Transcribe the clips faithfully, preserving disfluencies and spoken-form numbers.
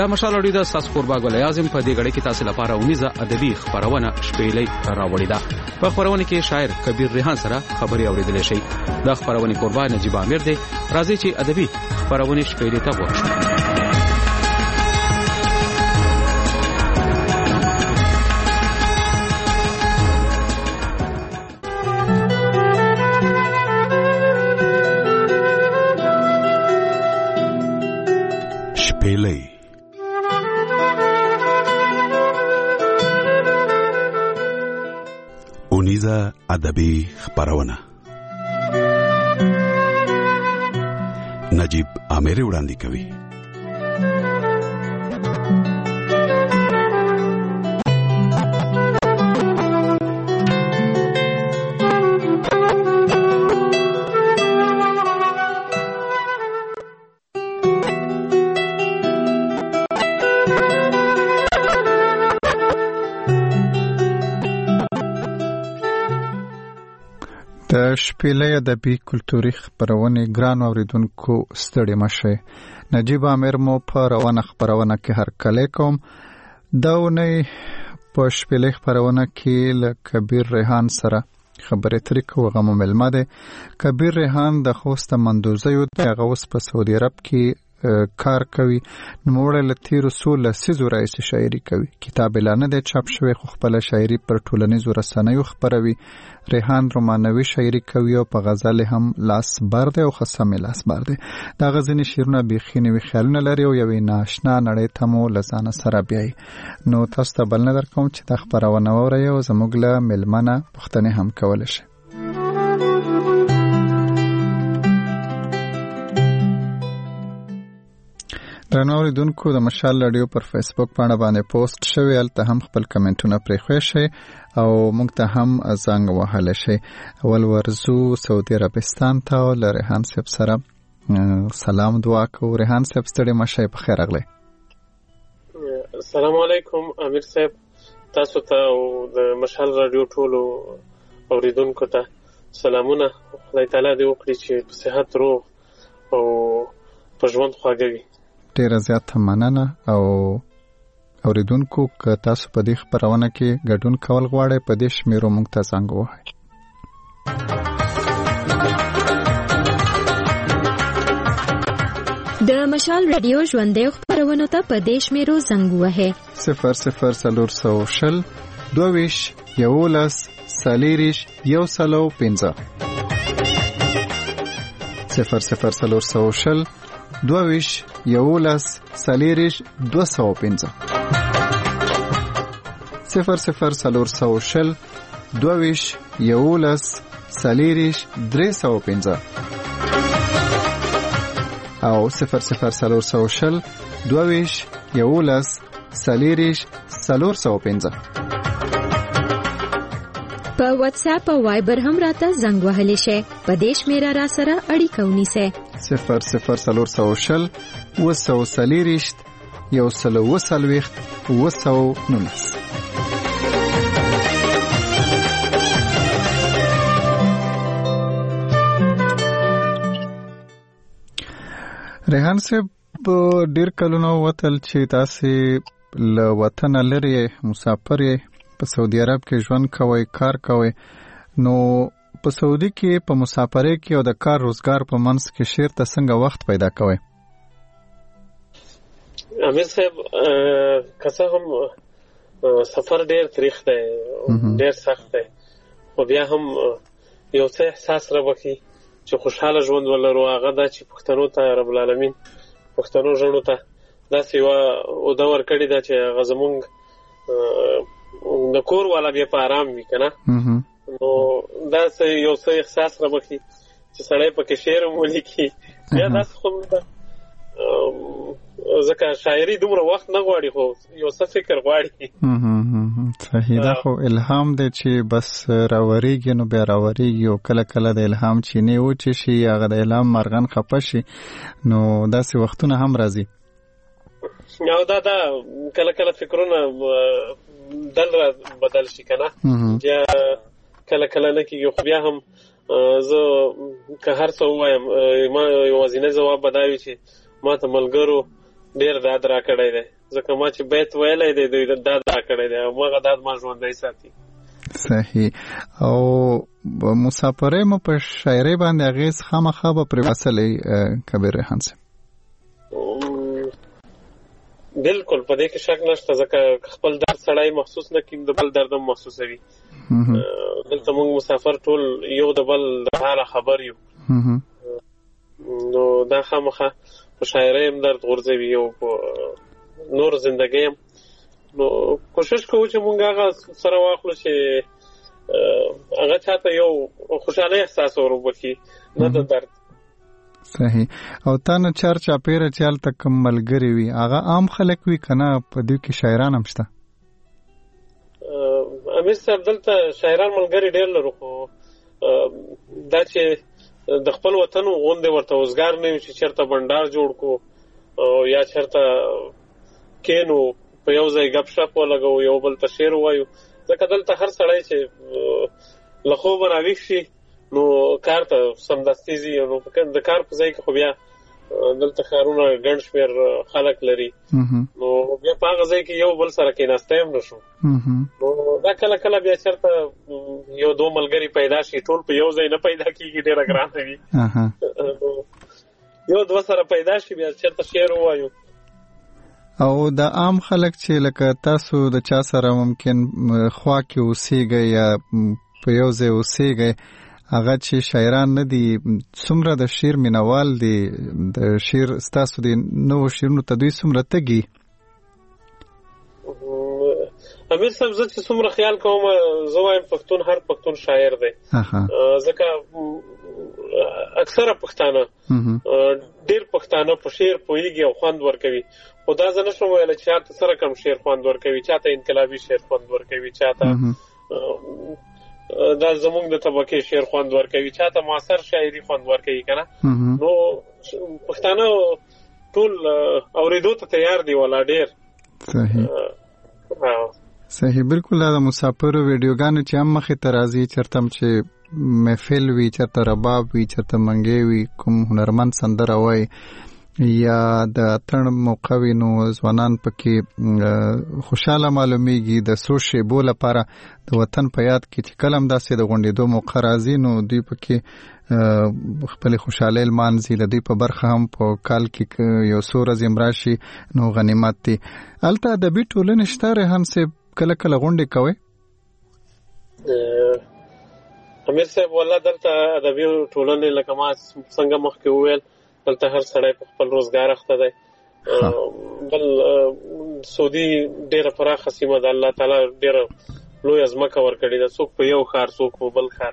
د مشال اړې د ساس قربا ګل اعظم په دې غړې کې تاسو لپاره اونیزه ادبي خبرونه شپېلې راوړې ده. په خبرونه کې شاعر کبیر ریحان سره خبري اوریدل شي. د خبرونه قربا نجیب امیر دی. راځي چې ادبي خبرونه شپېلې ته ورشو. شپېلې اونیزه ادبي خبرونه نجیب امیر وړاندې کوي. د شپېلې ادبي کلتوري خبرونه ګران اوریدونکو ستړي مشه. نجیب امیر مو په روانه خبرونه کې هر کله کوم. دا ونی په شپېلې خبرونه کې ل کبیر ریحان سره خبرې ترې کوو. غو ملما ده کبیر ریحان د خوست مندوزه یو دغه اوس په سعودي عرب کې کار کوي. نوموړی له تیرو څو لسیزو راهیسې شاعري کوي. کتاب اعلان دی چاپ شوی خو خپله شاعري پر ټولنیزو رسنیو خپروي. ریحان رومانوي شاعري کوي او په غزل هم لاس بر دی او خصم لاس بر دی. دا غزنی شیرونه بیخي نوي خیالونه لري او یوې ناشنا نړۍ ته مو له ځانه سره بیایي. نو تاسو ته بلنه درکوم چې دا خپرونه واورئ او زموږ له مېلمانه پوښتنې هم کولی شئ. درنو اوریدونکو د مشال رادیو پر فیسبوک باندې باندې پوسټ شوی. هلته هم خپل کمنټونه پرېښوی شئ او موږ ته هم زنګ وهلی شئ. اول ورځو سعودي عربستان ته او له ریحان صاحب سره سلام دعا کوو. ریحان صاحب ستړي مه شئ، په خیر راغلی. السلام علیکم امیر صاحب، تاسو ته او د مشال رادیو ټولو اوریدونکو ته سلامونه. خدای تعالی دې وکړي چې په صحت روغ او په ژوند خواږه وي. ډیره زیاته مننه. او اوریدونکو که تاسو په دې خبرونه کې ګډون کول غواړئ په دې شمیرو موږ ته زنګ ووهئ. د مشال رادیو ژوندۍ خبرونه ته په دې شمیرو زنګ ووهئ. صفر صفر څلور سوه شل دوه ویشت یولس څلېرویشت یو سل او پنځه. صفر صفر څلور سوه شل دوه ویشت یولس څلېرویشت دوه سوه پنځه. صفر صفر څلور سوه شل دوه ویشت یولس څلېرویشت درې سوه پنځه او صفر صفر څلور سوه شل دوه ویشت یولس څلېرویشت څلور سوه پنځه. په واتس اپ او وایبر هم راته زنګ وهلی شئ. په دې شمیره را سره اړیکه ونیسئ. صفر صفر څلور سوه شل اوه سوه څلېرویشت یو سل اوه څلوېښت اوه سوه نولس. ریحان صاحب ډېر کلونه وتل چې تاسې له وطنه لرې مسافر یې، په سعودي عرب کې ژوند کوئ، کار کوئ. نو په سعودي کې په مسافرۍ کې او د کار روزګار په منځ کې شعر ته څنګه وخت پیدا کوئ؟ امیر صاحب که څه هم سفر ډېر تریخ دی، ډېر سخت دی، خو بیا هم یو څه احساس راوکړي چې خوشحاله ژوند ولرو. هغه دا چې پښتنو ته رب العالمین پښتنو ژوندو ته داسې یوه اوده ورکړې ده چې هغه زمونږ د کور والا بیا په آرام وي که نه. نو داسې یو څه احساس راوکړي چې سړی پکې شعر هم ولیکي. بیا داسې خو ځکه شاعري دومره وخت نه غواړي، خو یو څه فکر غواړي. صحیح ده، خو الهام دی چې بس راوریږي نو بیا راوریږي. او کله کله د الهام چینې وچې شي، هغه د الهام مرغان خفه شي، نو داسې وختونه هم راځي. او دا دا کله کله فکرونه دل را بدل شي که نه، بیا کله کله نه کېږي. خو بیا هم زه که هر څه ووایم ما یوازینی ځواب به دا وي چې ما ته ملګرو ډیر داد را کړی دی، ځکه ما چې بیت ویلی دی دوی داد را کړی دی او مغه داد ما ژوندی ساتي. صحیح. او مسافرۍ مو په شاعرۍ باندې اغېز خامخا به پرې وڅلی کبیر ریحان صاحب؟ بالکل په دې کې شک نشته، ځکه خپل درد سړی محسوس نه کړي د بل درد هم محسوسوي. دلته موږ مسافر ټول یو د بل د حاله خبر یو، نو دا خامخا په شاعرۍ هم درد غورځوي او په نور زندګۍ هم. نو کوشش کوو چې موږ هغه سره واخلو چې هغه چاته یو خوشحالۍ احساس وربخي، نه د درد. صحیح. او تا نه چار چاپیره چې هلته کوم ملګري وي هغه عام خلک وي که نه په دوی کې شاعران هم شته؟ امیر صاحب دلته شاعران ملګري ډېر لرو، خو دا چې د خپل وطن غوندې ورته وزګار نه وي چې چېرته بنډار جوړ کړو یا چېرته کینو په یو ځای ګپ شپ ولګو یو بل ته شعر ووایو، ځکه دلته هر سړی چې له خوبه راویښ شي نو کار ته سمدستي ځي. نو د کار په ځای کې خو بیا دلته ښارونه ګڼ شمېر خلک لري، نو بیا په هغه ځای کې یو بل سره کېناستی هم نه شو. نو دا کله کله بیا چېرته یو دو ملګري پیدا شي، ټول په یو ځای نه پیدا کېږي، ډېره ګرانه وي. یو دوه سره پیدا شي بیا چېرته شعر ووایو. او د عام خلک چې لکه تاسو د چا سره ممکن خوا کې اوسېږئ یا په یو ځای اوسېږئ، هغه چې شاعران نه دي، څومره د شعر مینوال دي، د شعر ستاسو د نوو شعرونو ته دوی څومره تږي؟ امیر صاحب زه چې څومره خیال کوم زه وایم پښتون هر پښتون شاعر دی، ځکه اکثره پښتانه ډېر پښتانه په شعر پوهېږي او خوند ورکوي. خو دا زه نشم ویلی چې چاته سره کم شعر خوند ورکوي، چاته انقلابي شعر خوند ورکوي، چاته دا زمونږ د طبقې شعر خوند ورکوي، چاته معاصر شاعري خوند ورکوي که نه. نو پښتانه ټول اورېدو ته تیار دي ولا ډېر. صحیح صحیح. بالکل. دا د مسافرو ویډیوګانو چې هم مخې ته راځي، چېرته هم چې محفل وي، چېرته رباب وي، چېرته منګی وي، کوم هنرمند سندره وایي یا د اتڼ موقع وي، نو ځوانان پکې خوشحاله معلومیږي. د څو شیبو لپاره د وطن په یاد کې چې کله هم داسې د غونډېدو موقع راځي نو دوی پکې خپلې خوشحالۍ لمانځي. د دوی په برخه هم په کال کې یو څو ورځې هم راشي نو غنیمت دی. هلته ادبي ټولنې شته ریحان صاحب؟ کله کله غونډې کوئ؟ امیر صاحب والله دلته ادبي ټولنې لکه ما څنګه مخکې وویل دلته هر سړی په خپل روزګار اخته دی. بل سعودي ډېره پراخه سیمه ده، الله تعالی ډېره لویه ځمکه ورکړې ده، څوک په یو ښار څوک په بل ښار،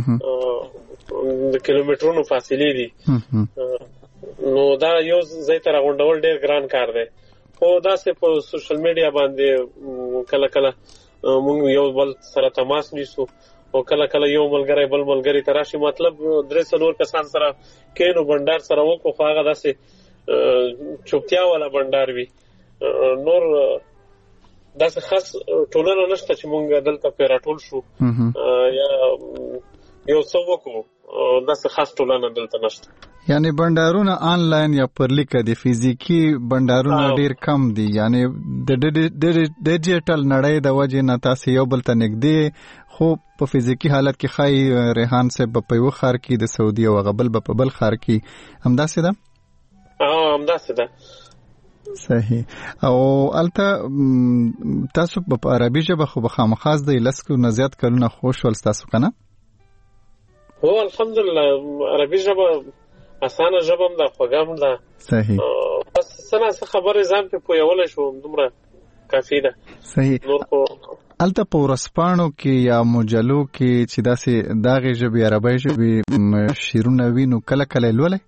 د کیلومترونو فاصلې دي. نو دا یو ځای ته راغونډول ډېر ګران کار دی. خو داسې په سوشل میډیا باندې کله کله موږ یو بل سره تماس نیسو او کله کله یو ملګری بل ملګری ته راشي، مطلب درې څلور کسان سره کینو بنډار سره وکړو، خو هغه داسې چوپتیا والا بنډار وي. نور داسې خاص ټولنه نشته چې مونږ دلته پرې راټول شو یا یو څه وکړو، داسې خاص ټولنه دلته نشته. یعنی بنډارونه آنلاین یا پر لیکه دي، فزیکی بنډارونه ډیر کم دي. یعنی د ډیجیټل نړۍ د وجې نه تاسې یو بل ته نږدې، خو په فزیکی حالت کې ښایي ریحان صاحب په یو ښار کې د سعودي او هغه بل په بل ښار کې، همداسې ده؟ همداسې ده. صحیح. او هلته تاسو په عربي ژبه خو به خامخا زده یې، لس نه زیات کلونه خو شول ستاسو که نه؟ هو الحمدلله عربي ژبه اسانه ژبه هم ده، خوږه هم ده. صحیح. بس څه نه څه خبرې ځان پرې پوهولی شوم، دومره کافي ده. صحیح. نور خو هلته په ورځپاڼو کې یا مجلو کې چې داسې دغې ژبې عربۍ ژبې شعرونه وي نو کله کله یې لولئ؟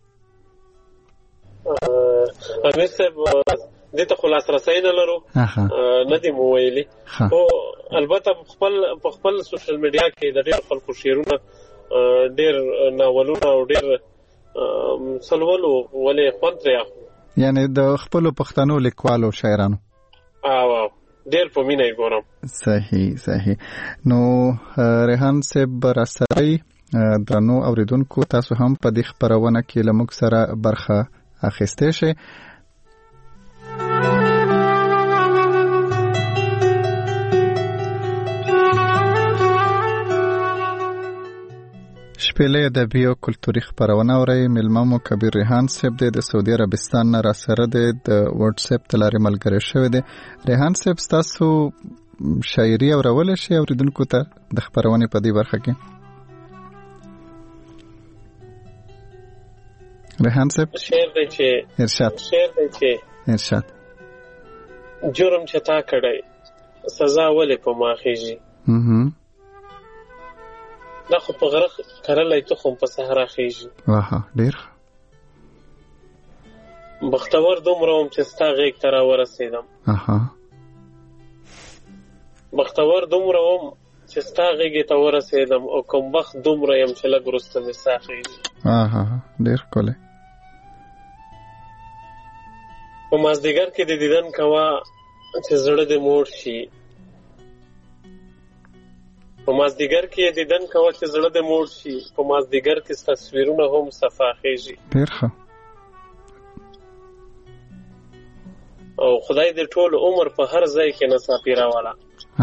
امیر صاحب دې ته خو لاسرسی نه لرو، نه دي مو ویلي، خو البته په خپل سوشل میډیا کې د ډېر خلکو شعرونه، ډېر ناولونه او ډېر سلولو ولې خوند ترې اخلو. یعنی د خپلو پښتنو لیکوالو شاعرانو؟ او ډېر په مینه یې ګورم. صحیح صحیح. نو ریحان صاحب راسره درنو اوریدونکو، تاسو هم په دې خپرونه کې له موږ سره برخه اخیستی شئ. شپېلې ادبي او کلتوري خپرونه اورئ. میلمه مو کبیر ریحان صاحب دی، د سعودي عربستان نه راسره دی، د واتس اپ د لارې ملګری شوی دی. ریحان صاحب ستاسو شاعري اورولی شي اوریدونکو ته د خپرونې په دې برخه کې؟ ریحان صاحب شعر دی چې ارشاد شعر دی چې ارشاد جرم چې تا کړی سزا ولې په ما خېږي، دا خو په غره کرلی تخم په صحرا خېږي. واه ډېر بختور دومره وم چې ستا غېږ ته راورسېدم، بختور دومره وم چې ستا غېږې ته ورسېدم، او کوم بخت دومره یم چې لږ وروسته مې ساه خېږي. ډېر ښکلی. په مازدیګر کې د دیدن کوه چې زړه دې موړ شي، په مازدیګر کې دیدن کوه چې زړه دې موړ شي، په مازدیګر کې تصویرونه هم صفا خېږي. ډېر ښه. او خدای دې ټول عمر په هر ځای کې ناڅاپي راوله،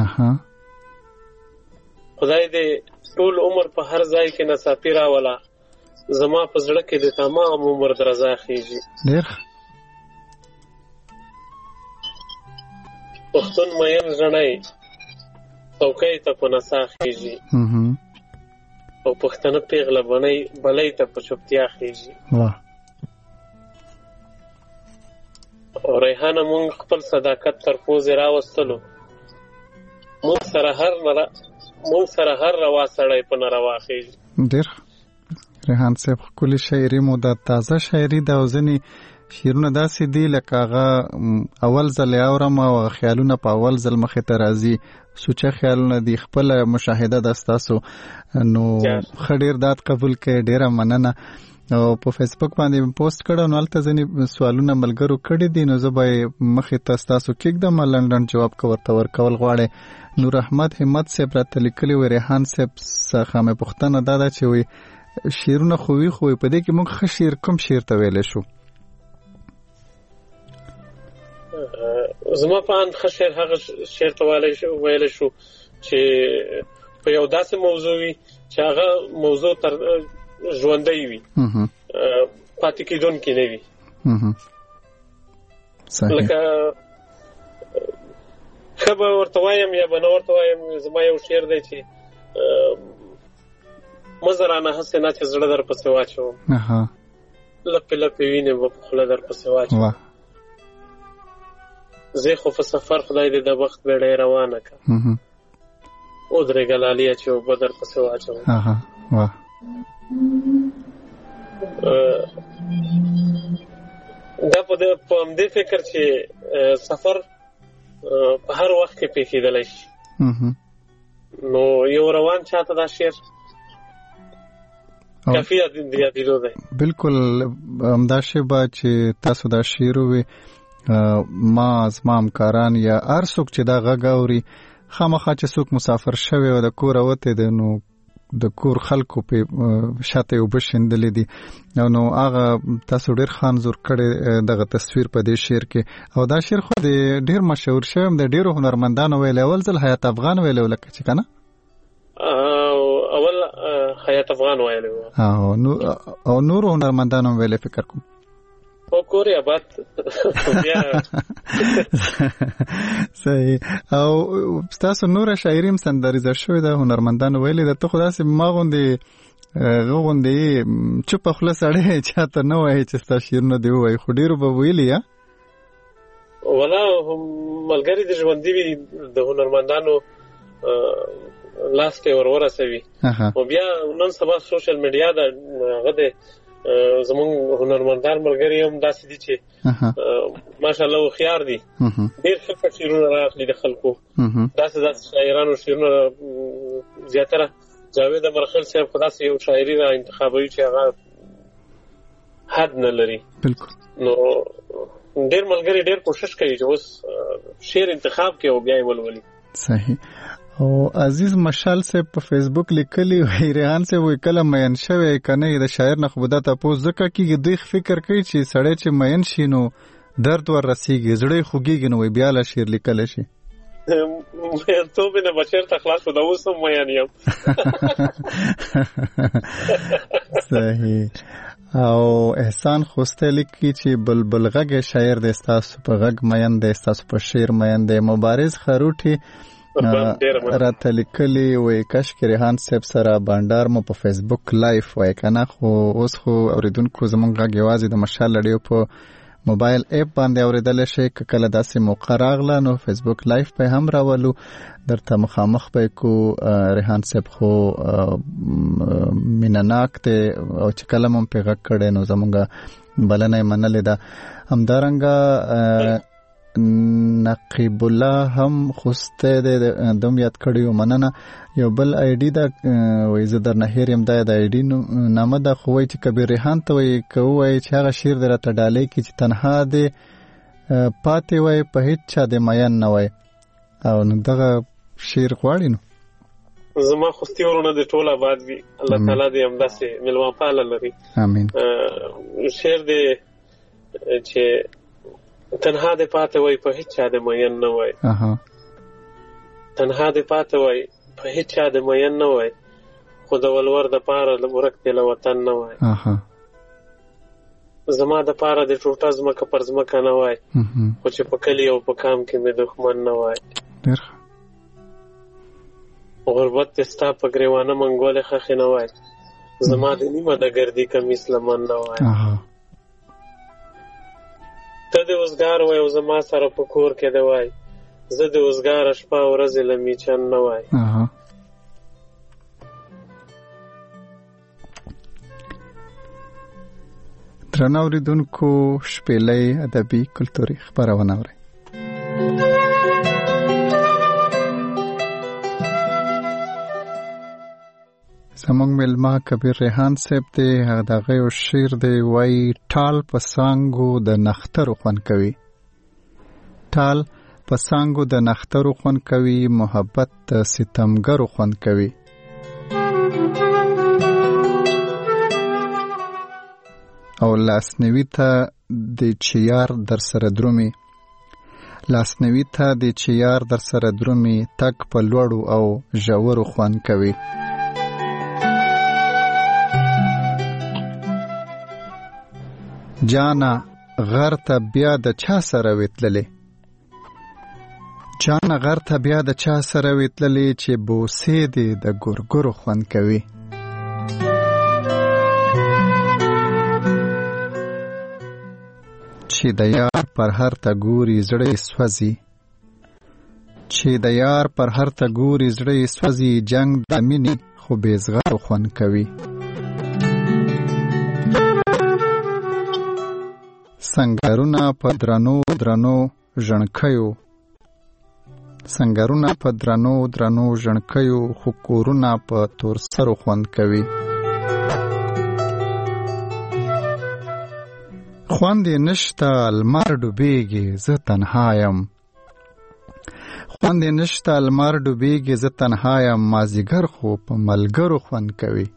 خدای دې ټول عمر په هر ځای کې ناڅاپي راوله، زما په زړه کې د تمام عمر درزا خېږي. ډېر پښتون مین ژڼی څوکۍ ته په نڅا خېږي، او پښتنه پیغله بنۍ بلۍ ته په چوپتیا خېږي. او ریحانه مونږ خپل صداقت تر پوزې راوستلو، مونږ سره هر مونږ سره هر روا سړی په ناروا خېږي. ډېر ریحان صاحب ښکلې شاعري مو ده، تازه شاعري ده، او ځینې شعرونه داسې دي لکه هغه اول ځل یې اورم او خیالونه په اول ځل مخې ته راځي، سوچه خیالونه دي، خپله مشاهده ده ستاسو. نو ښه ډېر داد قبول کړئ، ډېره مننه. او په فیسبوک باندې پوسټ کړه، نو هلته ځینې سوالونه ملګرو کړي دي، نو زه به یې مخې ته ستاسو کېږدم، لنډ جواب که ورته ورکول غواړئ. نور احمد همت صاحب راته لیکلي وی، ریحان صاحب څخه مې پوښتنه دا ده چې وی شعرونه خو وي، خو په دې کې موږ ښه شعر کوم شعر ته ویلی شو؟ زما په اند ښه شعر هغه شعر ته ویلی شو چې په یو داسې موضوع وي چې هغه موضوع تر ژوندی وي، پاتې کېدونکی نه وي. لکه ښه به ورته وایم یا به نه ورته وایم، زما یو شعر دی چې مه زه رانه هسې نه چې زړه در پسې واچوم، لپې لپې وینې به په خوله در پسې واچوم، زه خو په سفر خدای دې د بخت بیړۍ روانه کړه، ودرېږه لاليه چې اوبه در پسې واچوم. دا په همدې فکر چې سفر په هر وخت کې پیښېدلی شي، نو یو روان چاته دا شعر کافي یادېدو دی. بلکل همدا شی به چې تاسو دا شعر ووی، ما زما همکاران یا هر څوک چې دا غږ اوري، خامخا چې څوک مسافر شوی او د کوره وتی دی، نو د کور خلکو په شاته یې اوبه شیندلې دي، نو هغه تاسو ډېر ښه انځور کړی دغه تصویر په دې شعر کې. او دا شعر خو د ډېر مشهور شوی، د ډېرو هنرمندانو ویلی، اول ځل حیات افغان ویلی و لکه چې که نه؟ اول حیات افغان ویلی و، او نورو هنرمندانو ویلی فکر کوم. او کورې آباد صحیح. او ستاسو نوره شاعري هم سندریزه شوې ده، هنرمندانو ویلې ده. ته خو داسې ما غوندې هغه غوندې چوپه خوله سړی چاته نه وایي چې ستا شعرونه دې ووایي، خو ډېرو به ویلي یا؟ ولا ملګري د ژوندي وي د هنرمندانو لاس کې ور ورسوي، او بیا نن سبا سوشل میډیا ده، هغه د زمونږ هنرمندان ملګري هم داسې دي چې ماشاءالله هوښیار دي، ډېر ښه ښه شعرونه راغلي د خلکو، داسې داسې شاعرانو شعرونه زیاتره جاوید امرخیل صاحب خو داسې یو شاعري را انتخابوي چې هغه حد نه لري. بالکل. نو ډېر ملګري ډېر کوشش کوي چې اوس شعر انتخاب کوي او بیا یې ولولي. صحیح. او عزیز مشال صاحب په فیسبوک لیکلی وی، ریحان صاحب وی کله مین شوی کنه د شاعر نه خو به دا تاسو ځکه کېږي دوی فکر کوي چې سړی چې مین شي نو درد ور رسیږي، زړه خوږیږي، نو بیا له شعر لیکلی شي. مې ته به نه بچر ته خلاص د اوس هم مې یم. صحیح. او احسان خوسته لیکي چې بلبل غږ شاعر د استاسو په غږ مین د استاسو په شعر مین د مبارز خروټي راته لیکلي وای کاشکې ریحان صاحب سره بانډار مو په فیسبوک لایف وای کنه خو اوس خو اوریدونکو زمونږ غږ یوازې د مشال لړیو په موبایل اپ باندې اوریدل شي. کله داسې موقع راغله نو فیسبوک لایف په هم راولو درته مخامخ به کو. ریحان صاحب خو مینناک ته او چې کله مم په غږ کړي نو زمونږ بلنه منلې ده. همدارنګه نقیب الله هم خوسته د دوم یاد کړیو مننه. یو بل آی ډی دا وای زه در نه هیرم دا د آی ډی نامه دا خو وای چې کبیر ریحان ته وای کوي چې هغه شعر درته ډالې کی چې تنها دی پاتې وای په هیڅ چا د ماین نه وای او نو دغه شعر غواړي نو زما خوستي ورونه د ټوله آباد وي. الله تعالی دې همداسې ملوان پاله لري. امين. شعر دې چې تنها دې پاتې وای په هیڅ چا د ماین نه وای. اها تنها دې پاتې وای په هیڅ چا د ماین نه وای خو د ولور د پاره ورک دې له وطن نه وای. اها زما د پاره د ټوټه ځمکه پر ځمکه نه وای خو چې په کلي او په کام کې مې دښمن نه وای. ډېر غربت دې ستا په ګریوانه منګولې خښې نه وای زما د نیمه د ګردي کمیس لمن نه وای. ته د اوزګار وای او زما سره په کور کې دی وای زه د اوزګاره شپه ورځې له میچن نه وای. درنو اوریدونکو شپېلۍ ادبي کلتوري خپرونه اورئ. زمونږ مېلمه کبیر ریحان صاحب دی. دغه یو شعر دی وایي ټال په څانګو د نخترو خوند کوي. ټال په څانګو د نخترو خوند کوي محبت د ستمګرو خوند کوي. او لاسنوي ته د چیار در سره درومي لاسنوي ته د چیار در سره درومي تک په لوړو او ژورو خوند کوي. جانا غر ته بیا د چا سره وتللې جانا غر ته بیا د چا سره وتللې چې بوسې دې د ګورګورو خوند کوي. چې د یار پر هر ته ګوري زړه سوځي چې د یار پر هر ته ګوري زړه سوځي جنگ د مینې خو بیزغرو خوند کوي. سنگرونه په درنو درنو ژڼکیو سنگرونه په درنو درنو ژڼکیو خو کورونه په تور سرو خوند کوي. خوند یې نشته لمر ډوبېږي زه تنها یم خوند یې نشته لمر ډوبېږي زه تنها یم مازدیګر خو په ملګرو خوند کوي.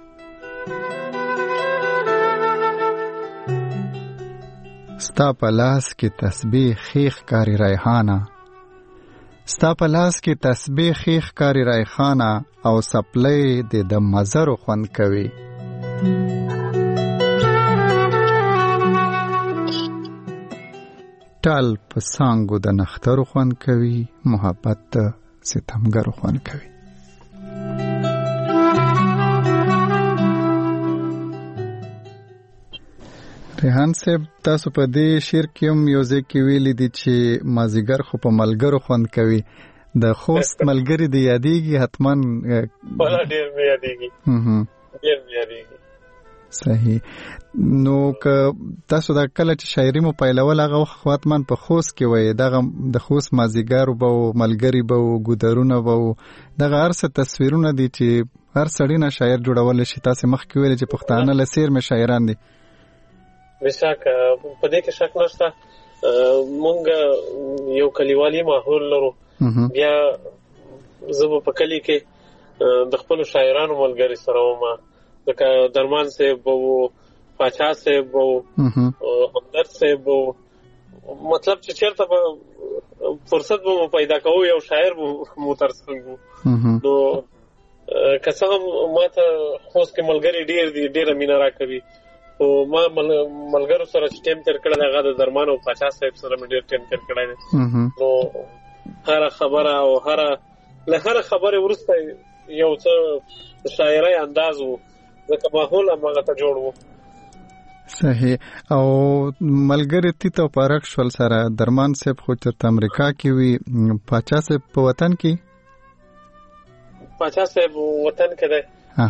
ستا په لاس کې تسبیح خیخ کاری ریحانه ستا په لاس کې تسبیح خیخ کاری ریحانه او سپلې دې د مزرو خوند کوي. ټال په څانګو د نخترو خوند کوي محبت د ستمګرو خوند کوي. ریحان صاحب تاسو په دې شعر کې هم یو ځای کې ویلي دي چې مازیګر خو په ملګرو خوند کوي. د خوست ملګری دی یادېږي حتما؟ ولا ډېر مې یادېږي ډېر مې یادېږي. صحیح. نو که تاسو دا کله چې شاعري مو پیلول هغه وخت حتما په خوست کې وای دغه د خوست مازیګر به ملګری به ګودرونه به دغه هر څه تصویرونه دي چې هر سړی نه شاعر جوړول شي. تاسو مخکې ویل چې پښتانه له سیر مې شاعران دي. بشک په دې کې شک نشته. مونږ یو کلیوالي ماحول لرو. بیا زه په کلی کې د خپل شاعرانو ملګری سره وم. لکه درمان صاحب وو پاچا صاحب وو همدرد صاحب وو. مطلب چې چېرته به فرصت به مو پیدا کوو یو شاعر مو تر څنګه نو که څه هم ما ته خوست کې ملګري ډېر دي ډېره مینه راکوي خو ما ملګرو سره چې ټایم تېر کړی دی هغه د درمان او پاچا صاحب سره مې ډېر ټایم تېر کړی دی نو هره خبره او هره له هره خبرې وروسته یو څه شاعرۍ انداز و ځکه ماحول هماغه ته جوړ و. صحیح. او ملګری تیت او پارک شول سره درمان صاحب خو چرته امریکا کې وي پاچا صاحب په وطن کې پاچا صاحب وطن کې دی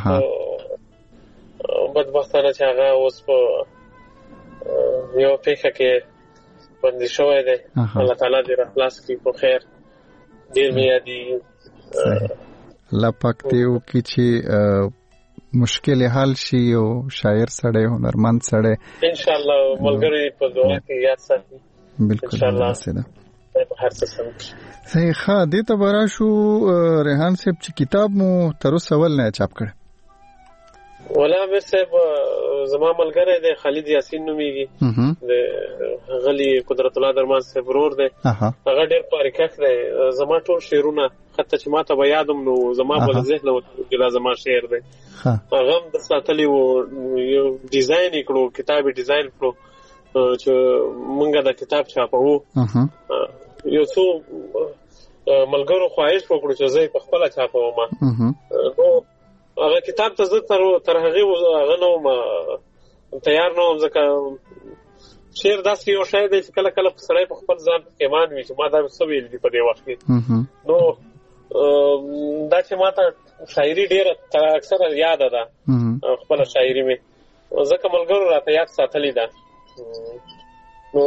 بدبختانه چې هغه اوس په یو پیښه کې بندي شوی دی الله تعالی دې راخلاص کړي په خیر ډېر مې یادېږي الله پاک دې وکړي چې مشکل حل شي او شاعر سړی هنرمند سړی ان شاء الله ملګری په دعا کې یاد ساتي بالکل ان شاء الله سیده هر څه سم صحیح. ښه دې ته به راشو ریحان صاحب چې کتاب مو تر اوسه ول نه چاپ کړی؟ ولا امیر صاحب زما ملګری دی خالد یاسین نومیږي د غلی قدرت الله درمان صاحب ورور دی هغه ډېر پاریکښ دی زما ټول شعرونه حتی چې ما ته به یادم نو زما په ذهن کې دا زما شعر دی هغه هم د ساتلی و یو ډیزاین یې کړو کتاب یې ډیزاین کړو چې مونږ دا کتاب چاپوو یو څو ملګرو خواهش وکړو چې زه یې په خپله چاپوم نو هغه کتاب ته زه تر تر هغې هغه نه وم تیار نه وم ځکه شعر داسې یو شی دی چې کله کله سړی په خپل ځان پښیمان وي چې ما دا څه ویل دي په دې وخت کې نو دا چې ما ته شاعري ډېره اکثره یاده ده خپله شاعري مې ځکه ملګرو راته یاد ساتلې ده نو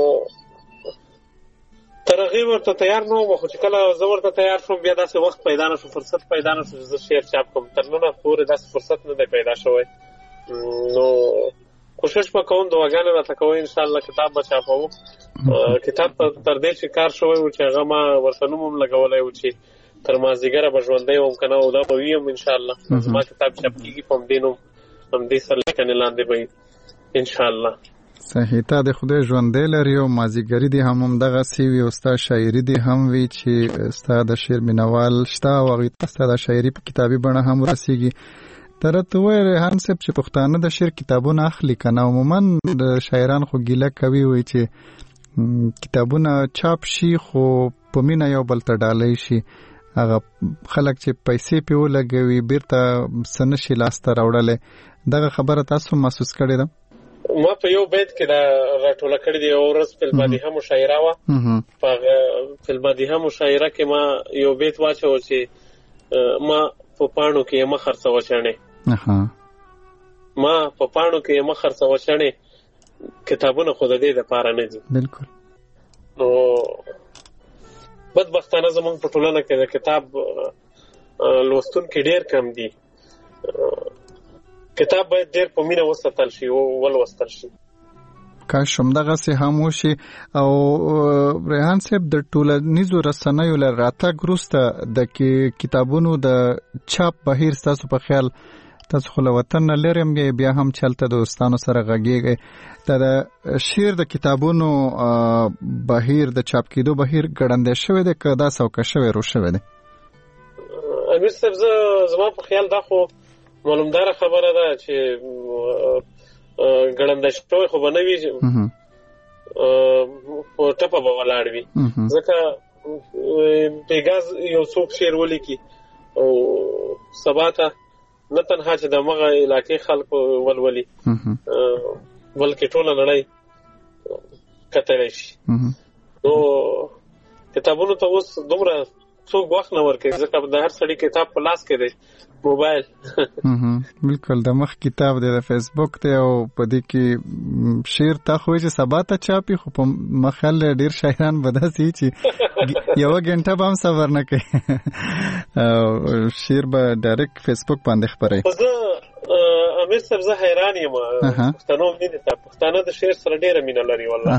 تر هغې ورته تیار نه وم خو چې کله زه ورته تیار شوم بیا داسې وخت پیدا نه شو فرصت پیدا نه شو چې زه شعر چاپ کړم تر ننه پورې داسې فرصت نه دی پیدا شوی نو کوشش به کوم دعاګانې راته کوئ انشاءالله کتاب به چاپوو کتاب تر دې چې کار شوی و چې هغه ما ورته نوم هم لګولی و چې تر مازدیګره به ژوندی وم که نه او دا به ویم انشاءالله زما کتاب چاپ کېږي په همدې نوم همدې سرلیکنې لاندې به وي انشاءالله. صحیح. تا د خدای ژوندی لري او مازدیګري دې هم همدغسې وي او ستا شاعري دې هم وي چې ستا د شعر مینوال شته او هغوی ته ستا د شاعري په کتابي بڼه هم ورسېږي. ته راته ووایه ریحان صاحب چې پښتانه د شعر کتابونه اخلي که نه عموما د شاعران خو ګیله کوي وایي چې کتابونه چاپ شي خو په مینه یو بل ته ډالۍ شي هغه خلک چې پیسې پې ولګوي بیرته څه نه شي لاسته راوړلی دغه خبره تاسو محسوس کړې ده؟ ما په یو بیت کې دا راټوله کړې دی یو ورځ په المادیحه مشاعره وه په هغه په المادیحه مشاعره کې ما یو بیت واچوه چې ما په پاڼو کې یې مه خرڅوه چڼې ما په پاڼو کې یې مه خرڅوه چڼې کتابونه خو د دې دپاره نه دي. بالکل. نو بدبختانه زموږ په ټولنه کې د کتاب لوستونکي ډېر کم دي کتاب باید ډېر په مینه وساتل شي او ولوستل شي. کاش همدغسې هم وشي. او ریحان صاحب د ټولنیزو رسنیو له راتګ وروسته د کتابونو د چاپ بهیر ستاسو په خیال تاسو خو له وطن نه لرې هم بیا هم چې هلته د دوستانو سره غږېږئ دا د شعر د کتابونو بهیر د چاپ کېدو بهیر ګړندی شوی دی که دا سوکه شوی رو شوی دی؟ امیر صاحب زه زما په خیال دا خو معلومداره خبره ده چې ګړندی شوی خو به نه وي په ټپه به ولاړ وي ځکه بېګا یو څوک شعر ولیکي او سبا ته نه تنها چې د مغه علاقې خلکو ولولي بلکې ټوله نړۍ کتلی شي نو کتابونو ته اوس دومره څوک وخت نه ورکوي ځکه د هر سړي کتاب په لاس کې دی موبایل بالکل د مخ کتاب دی د فیسبوک دی او په دې کې شعر تا خو چې سبا ته چاپي خو په مخال ډېر شاعران به داسې چې یوه ګنټه به هم صبر نه کوي شعر به ډایرکټ فیسبوک باندې خپروي. زه امیر صاحب زه حیران یم پښتنو مینې ته پښتانه د شعر سره ډېره مینه لري والله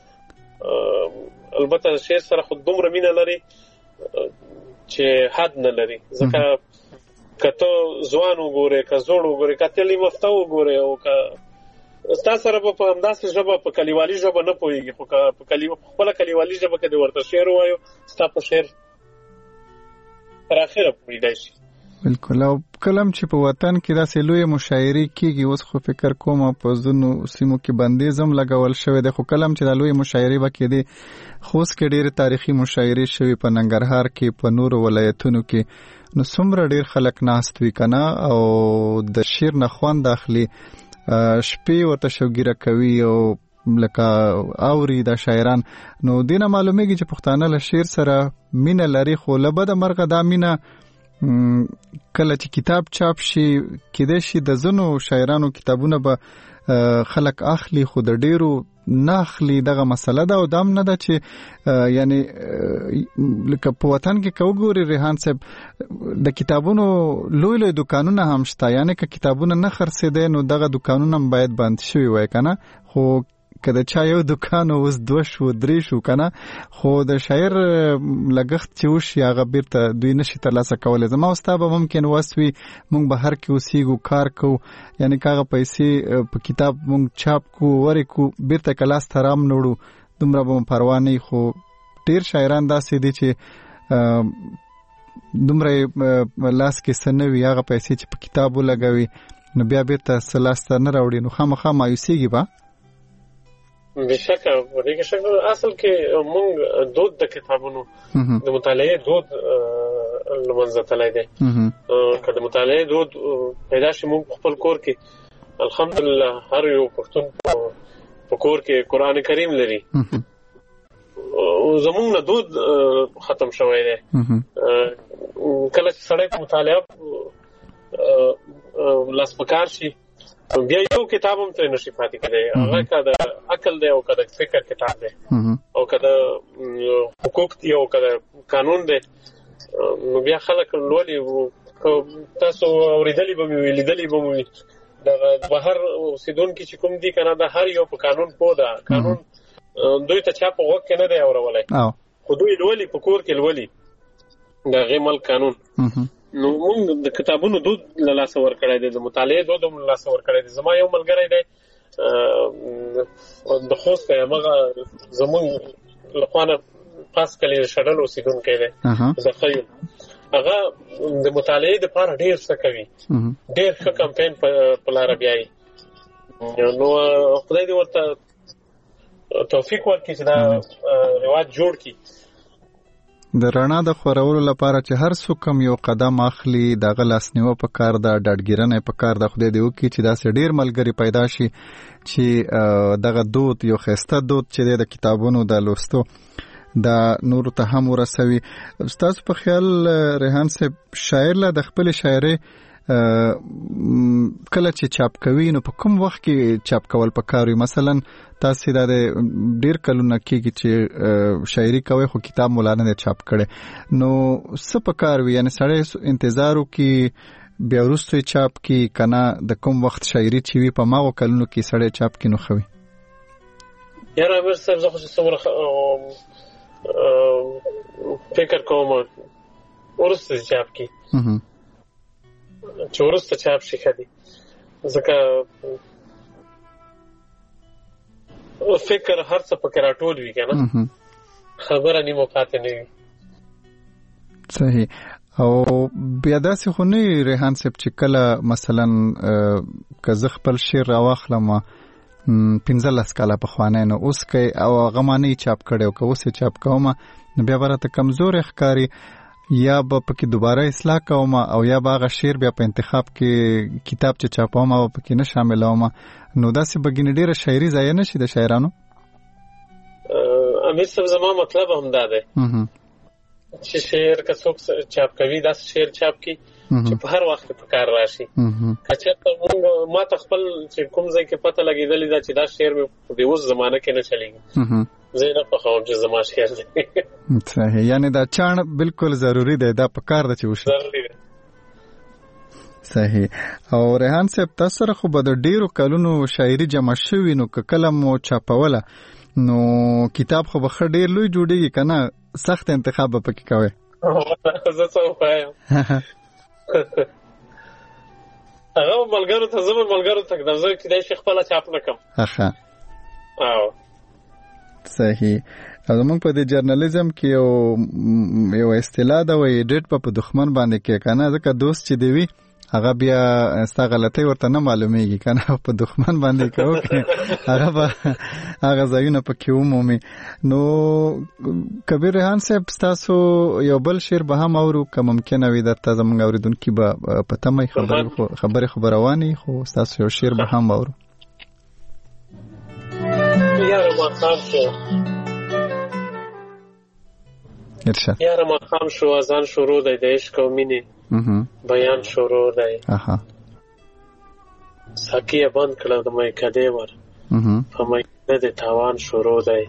البته شعر سره خو دومره مینه لري چې حد نه لري ځکه که ته ځوان وګورې که زوړ وګورې که تلي مفته وګورې او که ستا سره په همداسې ژبه په کلیوالي ژبه نه پوهېږي، خو په خپله کلیوالي ژبه کې د ورته شعر ووایو ستا په شعر تر اخره پوهېدای شي. بالکل. او کلم چې په وطن کې داسې لوی مشاعرې کېږي، اوس خو فکر کوم په ځینو سیمو کې بندیز هم لګول شوی دی، خو کلم چې دا لوی مشاعرې به کېدې، خوست کې ډېرې تاریخي مشاعرې شوي، په ننګرهار کې، په نورو ولایتونو کې، نو څومره ډېر خلک ناست وي که نه، او د شعر نه خوند اخلي، شپې ورته شوګیره کوي او لکه اوري د شاعران. نو دینه معلومیږي چې پښتانه له شعر سره مینه لري، خو له بده مرغه دا مینه کله چې کتاب چاپ شي کېدای شي د ځینو شاعرانو کتابونه به خلک اخلي، خو د ډېرو نه اخلي. دغه مسله ده، او دا هم نه ده چې یعنی لکه په وطن کې که وګوري ریحان صاحب د کتابونو لوی لوی دوکانونه هم شته، یعنی که کتابونه نه خرڅېدی نو دغه دوکانونه هم باید بند شوي وای که نه، خو که د چا یو دوکان اوس دوه شو درې شو که نه، خو د شاعر لګښت چې وشي هغه بیرته دوی نشي ترلاسه کولی. زما او ستا به ممکن وس وي موږ بهر کې اوسېږو، کار کوو، یعنی که هغه پیسې په کتاب موږ چاپ کو ورې کو بیرته که لاس ته رام نه وړو دومره به مو پروا نه وي. خو ډېر شاعران داسې دي چې دومره لاس کې څه نه وي، هغه پیسې چې په کتاب ولګوي نو بیا بیرته څه لاس ته نه راوړي، نو خامخا مایوسېږي به. بشکه په دې کې شک اصل کې مونږ دود د کتابونو د مطالعې دود لمنځه تللی دی. که د مطالعې دود پیدا شي مونږ خپل کور کې الحمدلله هر یو پښتون په کور کې قرآن کریم لري، زمونږ نه دود ختم شوی دی. کله چې سړی په مطالعه لاس پکار شي بیا یو کتاب هم ترې نشي پاتې کېدی، هغه که د عقل دی او که د فکر کتاب دی او که د حقوق دی او که د قانون دی، نو بیا خلک لولي. تاسو اورېدلي به مې وي، لیدلي به مې وي، د بهر اوسېدونکي چې کوم دي که نه، د هر یو په قانون پوه ده. قانون دوی ته چا په غوږ کې نه دی اورولی، خو دوی لولي، په کور کې لولي د هغې ملک قانون. نو موږ د کتابونو دود له لاسه ورکړی دی، د مطالعې دود هم له لاسه ورکړی دی. زما یو ملګری دی د خوست دی، همغه زمونږ له خوا نه پاس کلي شډل اوسېدونکی دی، زخیو. هغه د مطالعې دپاره ډېر څه کوي، ډېر ښه کمپین په لاره بیایي. نو خدای دې ورته توفیق ورکړي چې دا رواج جوړ کړي. د رڼا د خورولو لپاره چې هر څوک هم یو قدم اخلي، دغه لاسنیوه په کار ده، ډاډګیرنه په کار ده. خدای دې وکړي چې داسې ډېر ملګري پیدا شي چې دغه دود، یو ښایسته دود چې دی د کتابونو د لوستو، دا نورو ته هم ورسوي. ستاسو په خیال ریحان صاحب شاعر له د خپلې شاعرۍ کله چې چاپ کوي نو په کوم وخت کې چاپ کول پکار وي؟ مثلا تاسو دا ډیر کلونه کېږي چې شاعري کوي خو کتاب مولانا نه چاپ کړي، نو څه پکار وي؟ یعنی سړی انتظار وکړي بیا وروسته چاپ کړي کنه د کوم وخت شاعري چې وي په ماغو کلونو کې سړی چاپ کړي نو خوي؟ یاره امیر صاحب زه خو څومره فکر کوم وروسته چاپ کړي چې وروسته چاپ شي ښه دي، ځکه فکر هر څه پکې راټول وي که نه، خبره نیمه پاتې نه وي. صحیح. او بیا داسې خو نه وي ریحان صاحب چې کله مثلا که زه خپل شعر راواخلم پنځلس کاله پخوانی نو اوس که او هغه ما نه چاپ کړی او که اوس یې چاپ کوم نو بیا به راته کمزوری ښکاري، یا به پکې دوباره اصلاح کوم او یا به هغه شعر بیا په انتخاب کې کتاب چې چاپوم او پکې نه شاملوم، نو داسې به ګینې ډېره شاعري ضایع نه شي د شاعرانو؟ امیر صاحب زما مطلب هم دا دی چې شعر که څوک چاپ کوي داسې شعر چاپ کړي چې په هر وخت په کار راشي. که چېرته مونږ ما ته خپل چې کوم ځای کې پته لګېدلې ده چې دا شعر مې په دې اوس زمانه کې نه چلېږي، زه یې نه خوښوم چې زما شعر دی. صحیح. یعنی دا چاڼ بالکل ضروري دی، دا په کار ده چې وشي. ضروري دی. صحیح. او ریحان صاحب تاسو سره خو به د ډېرو کلونو شاعري جمع شوي، نو که کله مو چاپوله نو کتاب خو به ښه ډېر لوی جوړېږي که نه؟ سخت انتخاب به پکې کوئ؟ زه څه ووایم هغه ملګرو ته زموږ ملګرو ته د زه کېدای شي خپله چاپ نه کړم. اخه او صحیح. او زمونږ په دې جرنالیزم کې یو یو اصطلاح ده وایي ایډیټ په دښمن باندې کې که نه، ځکه دوست چې دی وي هغه بیا ستا غلطۍ ورته نه معلومیږي که نه، په دښمن باندې که وکړې هغه به هغه ځایونه پکې ومومي. نو کبیر ریحان صاحب ستاسو یو بل شعر به هم اورو که ممکنه وي درته زموږ اورېدونکي به په تمه خبرې خو به روانې خو ستاسو یو شعر به هم اورو. یاره ماښام شو ارشاد یاره ماښام شو اذان شروع دی د عشق او مینې بیان شروع دی. ساقي یې بند کړه د میکدې ور په میکده د تاوان شروع دی.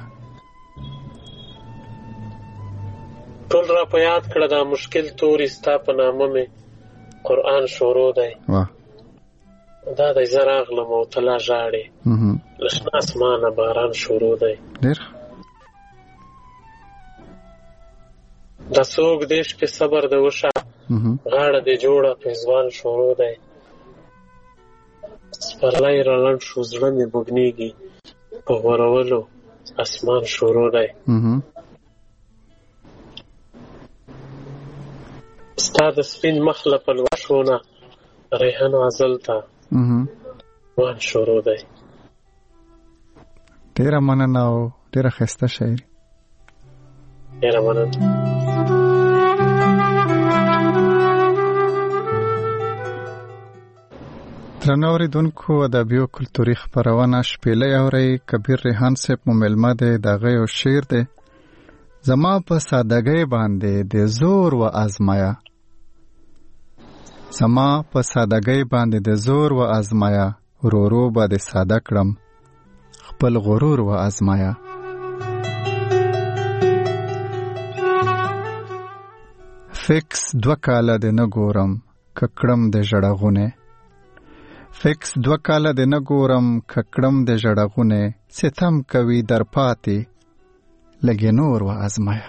ټول را په یاد کړه دا مشکل توري ستا په نامه مې قرآن شروع دی. دا دی زه راغلم او ته لا ژاړې له شنه اسمانه باران شروع دی. دا څوک دیش کې صبر د وشه غاړه دې جوړه پېزوان شروع دی. سپرلی را لنډ شو زړه مې بوږنېږي په غورولو اسمان شروع دی. ستا د سپین مخ له پلوشو نه ریحان غزل ته وان شروع دی. ډېره مننه او ډېره ښایسته شاعري. ډېره مننه. درنو اورېدونکو ادبي او کلتوري خپرونه شپېلۍ اورئ. کبیر ریحان صاحب مو مېلمه دی. د هغه یو شعر دی: زما په سادګۍ باندې د زور و ازمایه، زما په سادګۍ باندې د زور و ازمایه، ورو ورو به د ساده کړم خپل غرور و ازمایه. فکس دوه کاله د نه ګورم ککړم د ژړغونې، فکس دوه کاله د نه ګورم ککړم د ژړغونې، ستم کوي در پاتې لږې نور و ازمایه.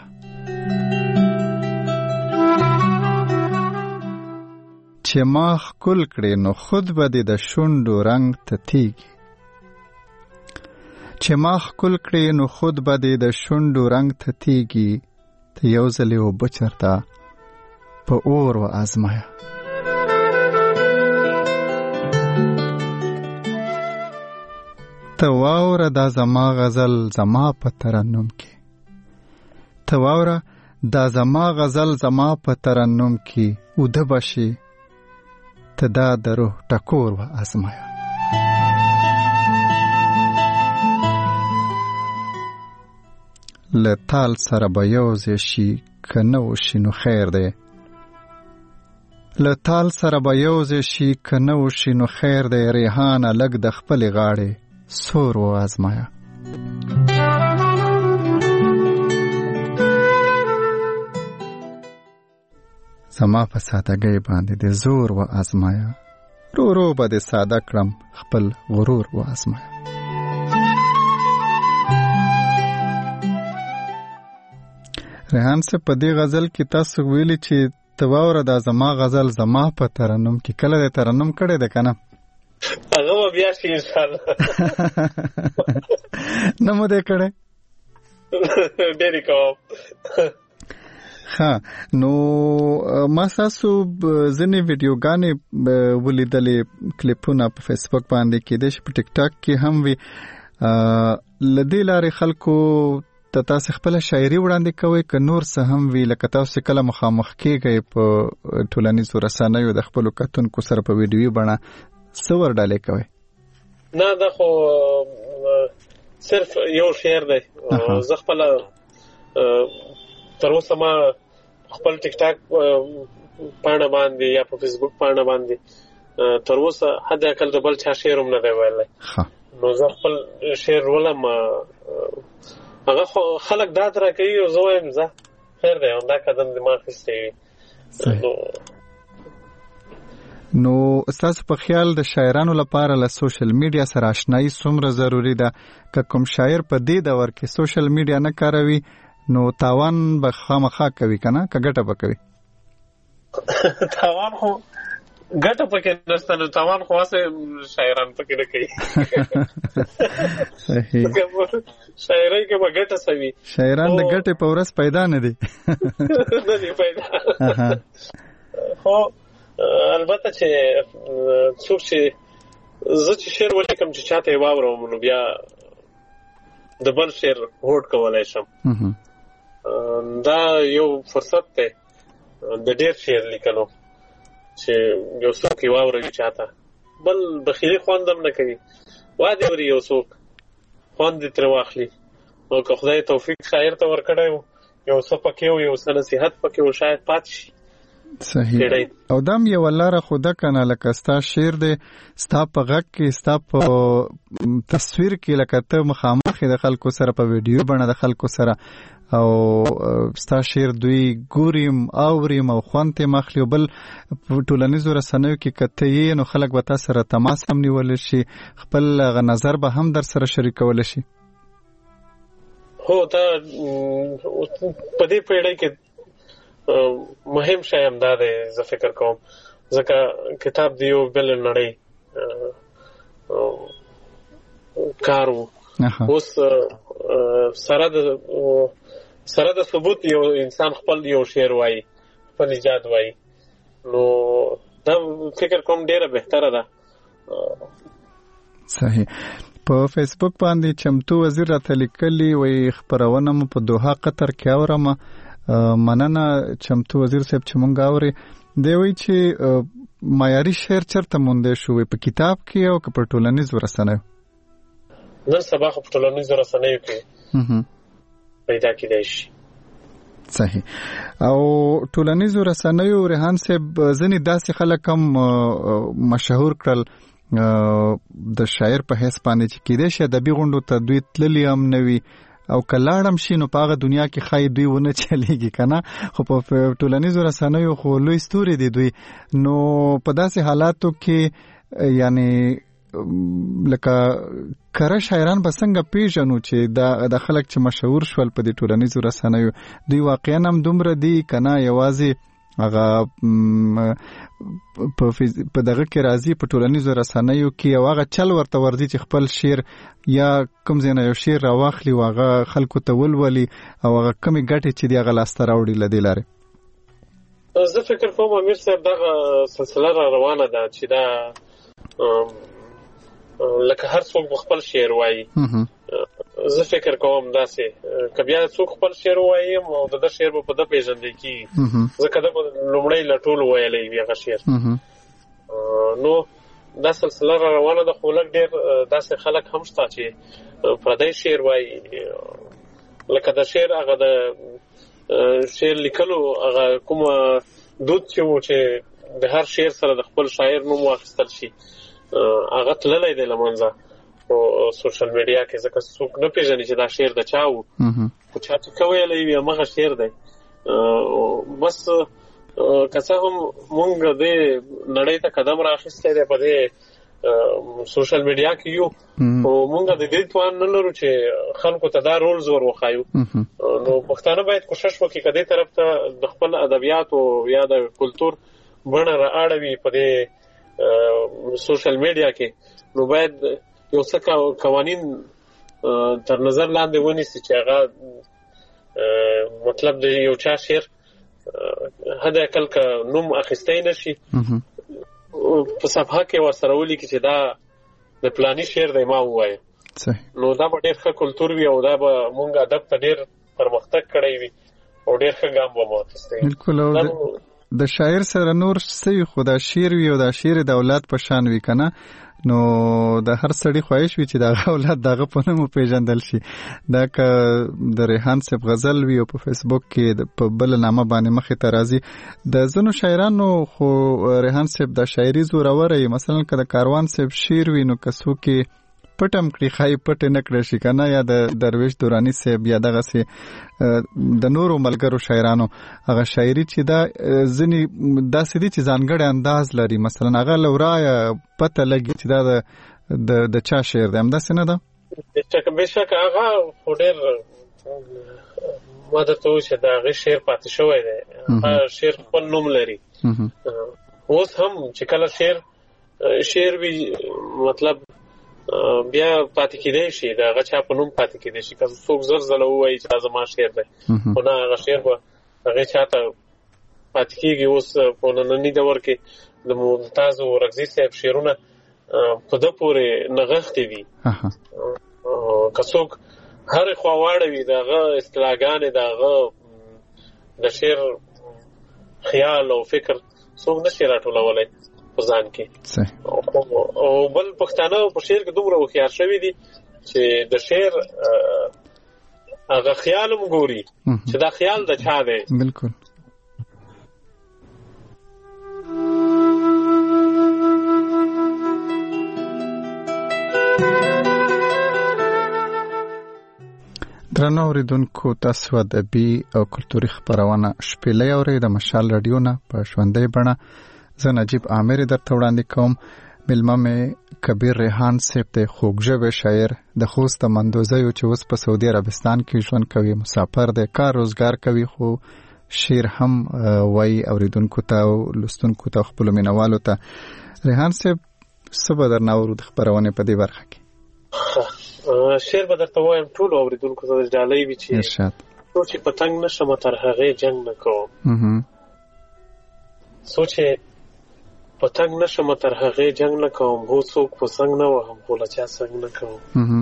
چې ما ښکل کړې نو خود به دې د شونډو رنګ ته تیږي، چې ما ښکل کړې نو خود به دې د شونډو رنګ ته تیږي، ته یو ځلې اوبه چرته په اور و ازمایه. ته واوره دا زما غزل زما په ترنم کې، ته واوره دا زما غزل زما په ترنم کې، اوده بشي ته دا د روح ټکور و ازمایه. له تال سره به یوځای شي که نه وشي نو خیر دی، له تال سره به یوځای شي که نه وشي نو خیر دی، ریحانه لږ د خپلې غاړې سور و ازمایه. زما په سادګۍ باندې د زور و ازمایه، رو رو به د ساده کړم خپل غرور و ازمایه. ریحان صاحب په دې غزل کې تاسو ویلي چې ته واوره دا زما غزل زما په ترنم کې، کله د ترنم کړی دی که نه؟ هغه به بیا شي انشاءالله. نه مو دی کړی؟ ډېرې کوم. ها نو ما تاسو ځینې ویډیوګانې ولیدلې، کلیپونه په فیسبوک باندې کېدای شي په ټیک ټاک کې هم وي. له دې لارې خلکو ته تاسو خپل شاعري وړاندې کوئ که نور څه هم وي، لکه تاسو کله مخامخ کېږئ په ټولنیزو رسنیو د خپلو کتونکو سره په ویډیوي بڼه، څه ورډالې کوئ؟ نه دا خو صرف یو شعر دی. زه خپله تر اوسه ما خپل ټیک ټاک پاڼه باندې یا په فیسبوک پاڼه باندې تر اوسه حد اقل د بل چا شعر هم نه دی ویلی. نو زه خپل شعر ولم، هغه خو خلک داد راکوي او زه وایم زه خیر دی همدا قدم دې ما اخیستی وي. نو ستاسو په خیال د شاعرانو لپاره له سوشل میډیا سره آشنایي څومره ضروری ده؟ که کوم شاعر په دې دور کې سوشل میډیا نه کاروي نو تاوان به خامخا کوي که نه، که ګټه به کوي؟ تاوان خو ګټه پکې نشته نو تاوان خو واسه شاعران پکې نه کوي. صحیح. شاعرۍ کې به ګټه سوي، شاعران د ګټې په ورځ پیدا نه دي. نه دي پیدا. خو البته چې څوک چې زه چې شعر ولیکم چې چاته یې واورم نو بیا د بل شعر هوډ کولی شم. دا یو فرصت دی د ډېر شعر لیکلو چې یو څوک یې واوروي چاته، بل بخیلي خوند هم نه کوي. وادي اوري یو څوک خوند یې ترې واخلي، نو که خدای توفیق شاعر ته ورکړی و یو څه پکې و، یو څه نصیحت پکې و، شاید پاتې شي. صحیح. او دم یو لاره خوده کنه لکه ستا شعر دی ستا په غږ کې، ستا په تصویر کې، لکه ته مخامخ د خلکو سره په ویډیو بڼه د خلکو سره، او ستا شعر دوی ګوریم اوریم او خوند ته مخلي. او بل ټولنیزو رسنیو کې کته یې نو خلک به تاسو سره تماس هم نیول شي، خپل نظر به هم در سره شریکول شي. هو دا په دې پیړۍ کې مهم شی هم دا دی، زه فکر کوم ځکه کتاب دی یو بل نړۍ کار و. اوس سره د سره د ثبوت یو انسان خپل یو شعر وایي، خپل ایجاد وایي، نو دا فکر کوم ډیره بهتره ده. صحیح. په فیسبوک باندې چمتو وزیر راته لیکلي وایي خپرونه مو په دوحه قطر کې اورم. مننه چمتو وزیر صاحب چې مونږ اوري. دی وایي چې معیاري شعر چرته موندی شو، په کتاب کې او که په ټولنیزو رسنیو؟ نن سبا خو په ټولنیزو رسنیو کې پیدا کېدای شي. صحیح. او ټولنیزو رسنیو ریحان صاحب ځینې داسې خلک هم مشهور کړل د شاعر په حیث باندې چې کېدای شي ادبي غونډو ته دوی تللي هم نه وي، او کلاړم شي نو په هغه دنیا کې خای دوی ونه چلیږي کنه. خو په ټولنیزو رسنیو خو لوی ستوري دي دوی. نو په داسې حالاتو کې یعنی لکه کره شاعران به څنګه پیژنو چې دا د خلک چې مشهور شول په دې ټولنیزو رسنیو دوی واقعا هم دومره دي کنه یوازې هغه په دغه کې راځي په ټولنیزو رسنیو کې او هغه چل ورته ورځي چې خپل شعر یا کوم ځای نه یو شعر راواخلي او هغه خلکو ته ولولي او هغه کمی ګټې چې دی هغه لاسته راوړي له دې لارې؟ زه فکر کوم امیر صاحب دغه سلسله را روانه ده چې دا لکه هر څوک خپل شعر وایي. زه فکر کوم داسې که بیا څوک خپل شعر وایي او د شعر په ده پیژندل کېږي، ځکه ده لومړی له ټولو ویلی وي هغه شعر. نو دا سلسله را روانه ده، خو لږ ډېر داسې خلک هم شته چې پردی شعر وایي. لکه د شعر هغه د شعر لیکلو هغه کومه دود چې و چې د هر شعر سره د خپل شاعر نوم واخیستل شي هغه تللی دی له منځه په سوشل میډیا کې، ځکه څوک نه پیژني چې دا شعر د چا و، خو چا چې ښه ویلی وي همغه شعر دی. بس که څه هم مونږ دې نړۍ ته قدم رااخیستی دی په دې سوشل میډیا کې یو، خو مونږ د دې توان نه لرو چې خلکو ته دا رولز ور وښایو. نو پښتانه باید کوشش وکړي که دې طرف ته د خپل ادبیاتو یا د کلتور بڼه را اړوي په دې سوشل میډیا کې، نو باید یو څه قوانین تر نظر لاندې ونیسي چې هغه مطلب د یو چا شعر حد اقل که نوم اخیستی نشي په صفحه کې ورسره ولیکي چې دا د پلاني شعر دی ما ووایه. نو دا به ډېر ښه کلتور وي او دا به مونږ ادب ته ډېر پرمختګ کړی وي او ډېر ښه ګام به مو اخیستی. بالکل. د شاعر سره نور څه خو دا شعر وي او دا شعر د اولاد په شان وي کنه، نو د هر سړي خواهش وي چې دغه اولاد دغه په نوم پیژندل شي. دا که د ریحان صاحب غزل وي او په فیسبوک کې په بل نامه باندې مخې ته راځي. د ځینو شاعرانو خو ریحان صاحب د شاعري زوروره وي، مثلا که د کاروان صاحب شعر وي نو که څوک پټم کړي خای پټ نه کړی شي کنه، یا د درویش دورانی صاحب یا دغه سي د نورو ملګرو شاعرانو هغه شاعري چې دا ځنی داسې دي چې ځانګړی انداز لري، مثلا هغه لورای پته لګي چې دا د د چا شعر دی، هم داسې نه ده؟ بشک بشک هغه ډېر ما درته وویل چې د هغې شعر پاتې شوی دی، هغه شعر خپل نوم لري اوس هم چې کله شعر شعر وی مطلب بیا پاتې کېدای شي دا هغه چا په نوم پاتې کېدای شي که څوک زر ځله ووایي چې دا زما شعر دی خو نه هغه شعر به هغې چا ته پاتې کېږي. اوس په ننني دور کې د ممتاز اورکزي صاحب شعرونه په ده پورې نغښتې دي. که څوک هرې خوا واړوي د هغه اصطلاحګانې د هغه د شعر خیال او فکر څوک نشي راټولولی په ځان کې. او بل پښتانه په شعر کې دومره هوښیار شوي دي چې د شعر هغه خیال هم ګوري چې دا خیال د چا دی. بالکل. درنو اوریدونکو، تاسو ادبي او کلتوري خبرونه شپېلې اورئ د مشال رادیو نه په ژوندۍ بڼه. زه نجیب عامر درته وړاندې کوم. مېلمه مې کبیر ریحان صاحب دی، خوږژبی شاعر د خوست د مندوزیو چې اوس په سعودي عربستان کې ژوند کوي، مسافر دی، کار روزګار کوي، خو شعر هم وایي اوریدونکو ته او لوستونکو ته، خپلو مینوالو ته. ریحان صاحب، څه به درنه اورو د خپرونې په دې برخه کې؟ شعر به درته وایم ټولو اوریدونکو ته ډالۍ وي چې څو چې پتنګ نشم تر هغې جنګ نه کوم، څو چې پتنګ نشم تر هغې جنګ نه کوم، هو څوک په څنګ نه وهم خو له چا څنګ نه کوم.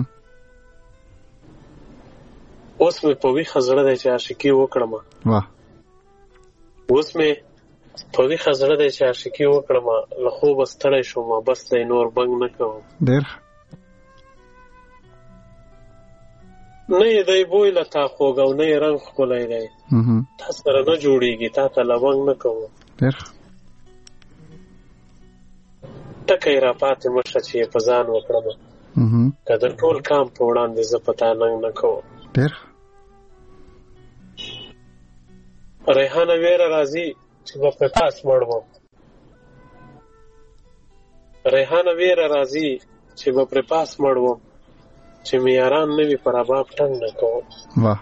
اوس مې په ویښه زړه دی چې عاشقي وکړم، اوس مې په ویښه زړه دی چې عاشقي وکړم، له خوبه ستړی شوم بس دی نور بنګ نه کوم. ډېر نه یې دی بوی له تا خوږ او نه یې رنګ ښکلی دی، تا سره نه جوړېږي تا ته لونګ نه کوم. ټکی را پاتې مشه چې یې په ځان وکړم، که د ټول کام په وړاندې زه په تا ننګ نه کوم. ریحانه ویره راځي چې به پرې پاس مړ وم، ریحانه ویره راځي چې به پرې پاس مړ وم، چې مې یاران نه وي پر اباب ټنګ نه کوم. واه.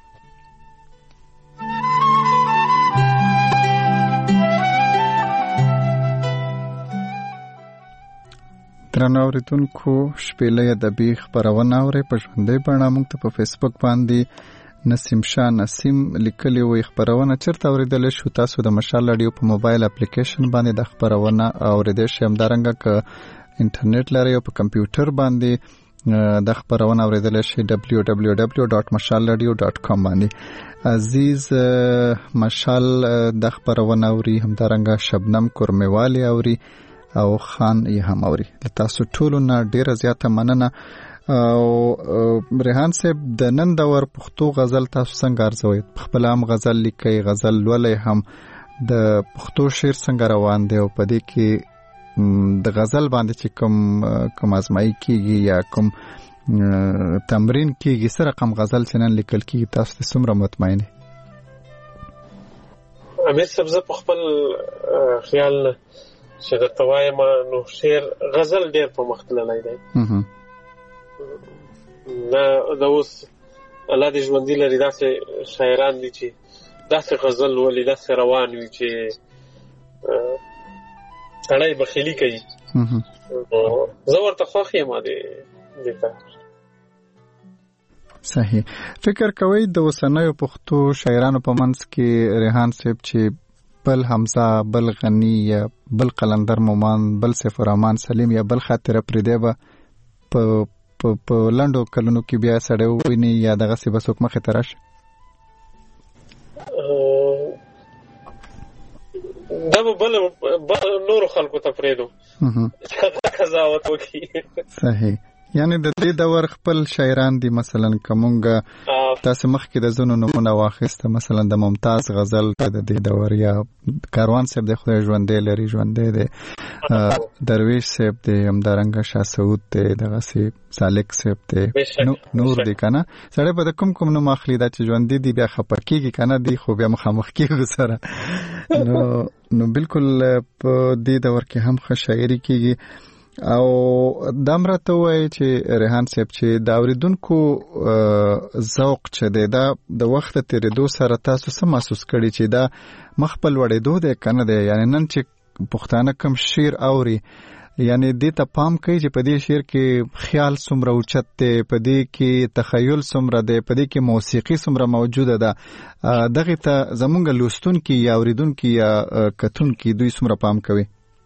درنو اوریدونکو، شپېلې ادبي خپرونه اورئ په ژوندۍ بڼه. موږ ته په فیسبوک باندې نسیم شاه نسیم لیکلي وي خپرونه چېرته اورېدلی شو؟ تاسو د مشال راډیو په موبایل اپلیکیشن باندې د خپرونه اورېدی شئ. همدارنګه که انټرنیټ لرئ او په کمپیوټر باندې د خبرونه اوریدل شي دبلیو دبلیو دبلیو ډاټ مشال رادیو ډاټ کام باندې. عزیز مشال د خبرونه اوري، همدارنګه شبنم کورمیوالی اوري او خان یې هم اوري. تاسو ټولو نه ډیره زیاته مننه. او ریحان صاحب، د نن دور پښتو غزل تاسو څنګه ارزوئ؟ خپل هم غزل لیکئ، غزل لولئ هم، د پښتو شعر څنګه روان دی او په دې کې د غزل باندې چې کوم کوم ازمایي کیږي یا کوم تمرین کیږي، څه رقم غزل چې نن لیکل کیږي، تاسو ته څومره مطمئن؟ امیر صاحب، زه په خپل خیال چې درته وایم نو شعر غزل ډېر په مخ تللی دی. نه د اوس الله دې ژوندي لري داسې شاعران دي چې داسې غزل ولي داسې روان وي چې سړی بخیلي کوي. زه ورته خوښ یم دې ته. صحیح. فکر کوئ د اوسنیو پښتو شاعرانو په منځ کې ریحان صاحب چې بل حمزه، بل غني یا بل قلندر مومان، بل سیف الرحمن سلیم یا بل خاطره پریدی به په په لنډو کلونو کې بیا سړی وویني یا دغسې به څوک مخې ته راشي؟ دا به بل نورو خلکو ته پرېږدو قضاوت وکړي. صحیح. یعنی د دې دور خپل شاعران دي. مثلا که مونږ تاسو مخکې د ځینو نومونه واخیسته، مثلا د ممتاز غزل د دې دور، یا کاروان صاحب د خدای ژوندی لري ژوندی دی، درویش صاحب دی، همدارنګه شاه سعود دی، دغسې سالک صاحب دی، نور دی که نه. سړی به د کوم کوم نوم اخلي دا چې ژوندي دي بیا خفه کېږي که نه دی، خو بیا مخامخ کېږو سره. نو نو بالکل په دې دور کې هم ښه شاعري کېږي. او دا هم راته ووایي چې ریحان صاحب چې د اورېدونکو ذوق چې دی دا د وخت تېرېدو سره تاسو څه محسوس کړي چې دا مخ په لوړېدو دی که نه دی؟ یعنې نن چې پښتانه کم شعر اوري یعنی دې ته پام کوي چې په دې شعر کې خیال څومره اوچت دی، په دې کې تخیل څومره دی، په دې کې موسیقي څومره موجوده ده. دغه ته زمونږ لوستونکي یا اوریدونکي یا کتونکي دوی څومره پام کوي؟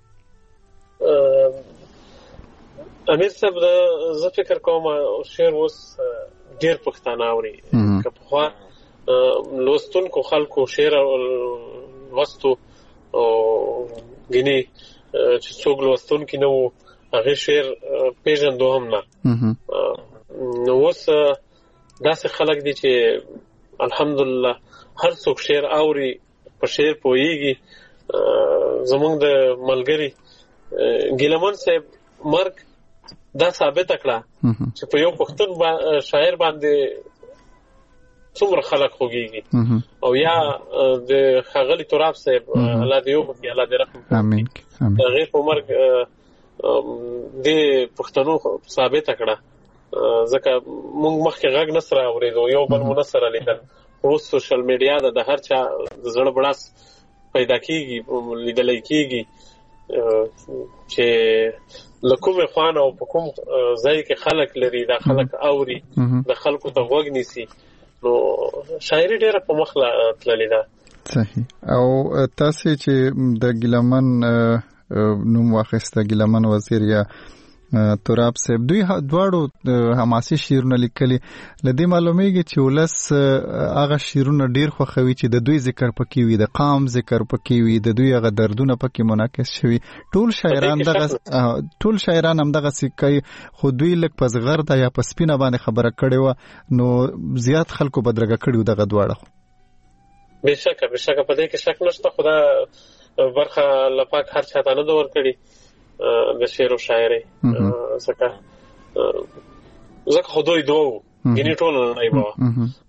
امیر صاحب زه فکر کوم شعر اوس ډېر پښتانه اوري. که پخوا لوستونکو خلکو شعر لوستو او ګینې چې څوک لوستونکي نه وو هغې شعر پېژندو هم نه. نو اوس داسې خلک دي چې الحمدلله هر څوک شعر اوري، په شعر پوهېږي. زمونږ د ملګري ګیلمن صاحب مرګ دا ثابته کړه چې په یو پښتون شاعر باندې څومره خلک خوږېږي. او یا د ښاغلي تراب صاحب الله دې وبخښي، الله دې رحم وکړي، د هغې په مرګ دې پښتنو ثابته کړه. ځکه موږ مخکې غږ نه سره اورېدو، یو بل مو نه سره لیدل. اوس سوشل میډیا ده، د هر چا د زړه بړاس پیدا کېږي، لیدلی کېږي چې له کومې خوا نه او په کوم ځای کې خلک لري، دا خلک اوري، د خلکو ته غوږ نیسي. نو شاعري ډېره په مخ تللې ده. صحیح. او تاسې چې د ګیلمن نوم واخیسته، ګیلمن وزیر یا تراب صاحب، دوی دواړو حماسي شعرونه لیکلي. له دې معلومیږي چې ولس هغه شعرونه ډېر خوښوي چې د دوی ذکر پکې وي، د قام ذکر پکې وي، د دوی هغه دردونه پکې منعکس شوي. ټول شاعران دغه ټول شاعران هم دغسې کوي، خو دوی لږ په زغرده یا په سپینه باندې خبره کړې وه، نو زیات خلکو بدرګه کړي وو دغه دواړه. بېشکه بېشکه په دې کې شک نشته، خو دا برخه له پاک هر چا ته نه ده ورکړي د شعر و شاعرۍ. ځکه ځکه خو دوی دوه وو، ګینې ټوله نړۍ به وه.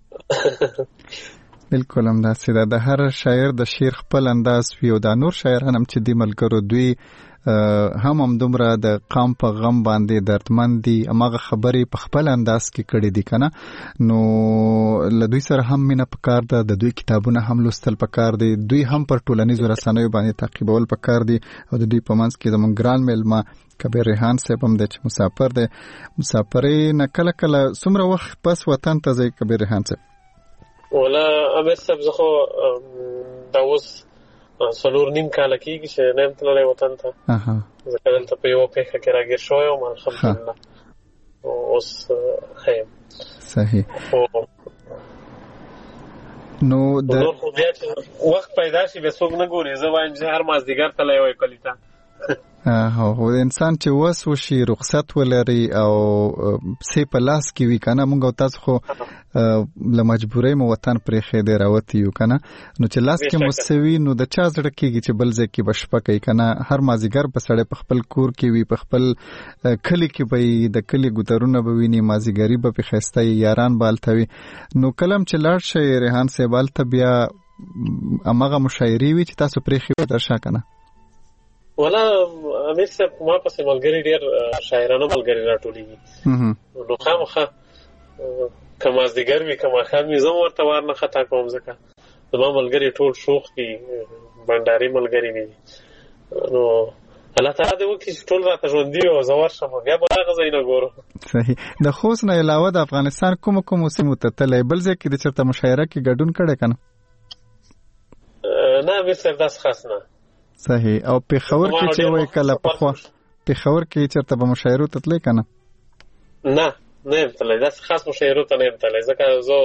بلکل همداسې ده. د هر شاعر د شعر خپل انداز وي، او دا نور شاعران هم چې دي ملګرو، دوی هم همدومره د قام په غم باندې دردمند دي، هماغه خبرې په خپل انداز کې کړي دي که نه. نو له دوی سره هم مینه پکار ده، د دوی کتابونه هم لوستل پکار دي، دوی هم پر ټولنیزو رسنیو باندې تعقیبول پکار دي. او د دوی په منځ کې زموږ ګران میلمه کبیر ریحان صاحب هم دی چې مسافر دی. مسافرۍ نه کله کله څومره وخت پس وطن ته ځئ کبیر ریحان صاحب؟ ولا امیر صاحب زه خو دا اوس څلور نیم کاله کېږي چې نه یم تللی وطن ته. ځکه دلته په یوه پېښه کې راګیر شوی یم، الحمدلله اوس ښه یم. صحیح. نو نور خو بیا چې وخت پیدا شي بیا څوک نه ګوري. زه وایم چې هر مازدیګر تللی وای کلي ته. هو انسان چې وس وشي، رخصت ولري او څه په لاس کې وي کنه، موږ او تاسو خو له مجبورۍ مو وطن پرېښی دی راوتی یو کنه، نو چې لاس کې مو څه وي نو د چا زړه کېږي چې بل ځای کې به شپه کوي کنه. هر مازدیګر به سړی په خپل کور کې وي، په خپل کلي کې به وي، د کلي ګودرونه به ویني، مازدیګري به پې ښایسته وي، یاران به هلته وي. نو کله هم چې لاړ شئ ریحان صاحب هلته بیا هماغه مشاعرې وي چې تاسو پرېښې وي درشا کنه؟ ولا امیر صاحب ما پسې ملګري ډېر شاعرانه ملګري راټولېږي، نو خامخا که مازدیګر وي که ماښام وي زه هم ورته وار نه خطا کوم، ځکه زما ملګري ټول شوخ دي، بنډاري ملګري مې دي. نو الله تعالی دې وکړي چې ټول راته ژوندي وي او زه ورشم، بیا به هغه ځایونه ګورو. صحیح. د خوست نه علاوه د افغانستان کومو کومو سیمو ته تللی؟ بل ځای کې د چېرته مشاعره کې ګډون کړی که نه؟ نه امیر صاحب داسې خاص نه. صحیح. او پېښور کې چې وایي کله پخوا پېښور کې چېرته به مشاعرو ته تللی که نه؟ نه نه یم تللی، داسې خاص مشاعرو ته نه یم تللی، ځکه زه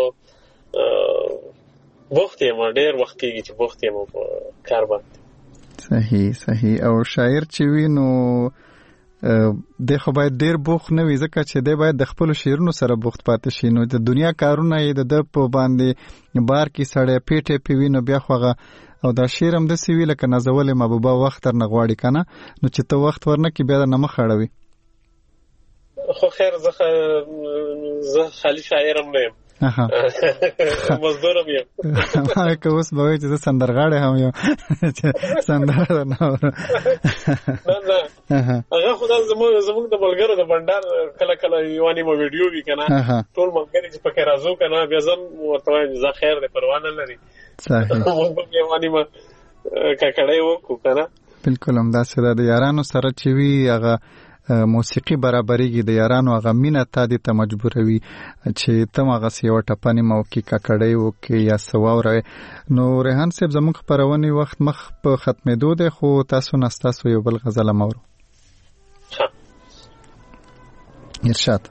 بوخت یم، ډېر وخت کېږي چې بوخت یم په کار باندې. صحیح صحیح. او شاعر چې وي نو دی خو باید ډېر بوخت نه وي، ځکه چې دی باید د خپلو شعرونو سره بوخت پاتې شي. نو د دنیا کارونه یې د ده په باندې بار کې سړی پیټې پې وي، نو بیا خو هغه او دا شعر هم داسې وي لکه نازولې محبوبه وخت درنه غواړي که نه، نو چې ته وخت ورنه کړي بیا درنه مخ اړوي. خو خیر زه زه خالي شاعر هم نه یم، مزدور هم یم. ما که اوس به وایي چې زه سندرغاړی هم یم چې سندره درنه اورم. نه نه هغه خو دا زموږ د ملګرو د بنډار کله کله یوه نیمه ویډیو وي که نه، ټول ملګري چې پکې راځو که نه، بیا زه هم ورته وایم جزا خیر دی، پروا نه لري. صحیح. موږ به یوه نیمه ککړۍ وکړو که نه. بالکل هم دا سره د یارانو سره چې وی هغه موسیقي برابرېږي د یارانو هغه مینه تا دې ته مجبوروي چې تم هغه سیو ټپنې موکي ککړې وکي یا سواوره. نو ریحان صاحب زموږ خبرونې وخت مخ په ختمېدو دی خو تاسو نه ستاسو یو بل غزل هم اورو. ارشاد.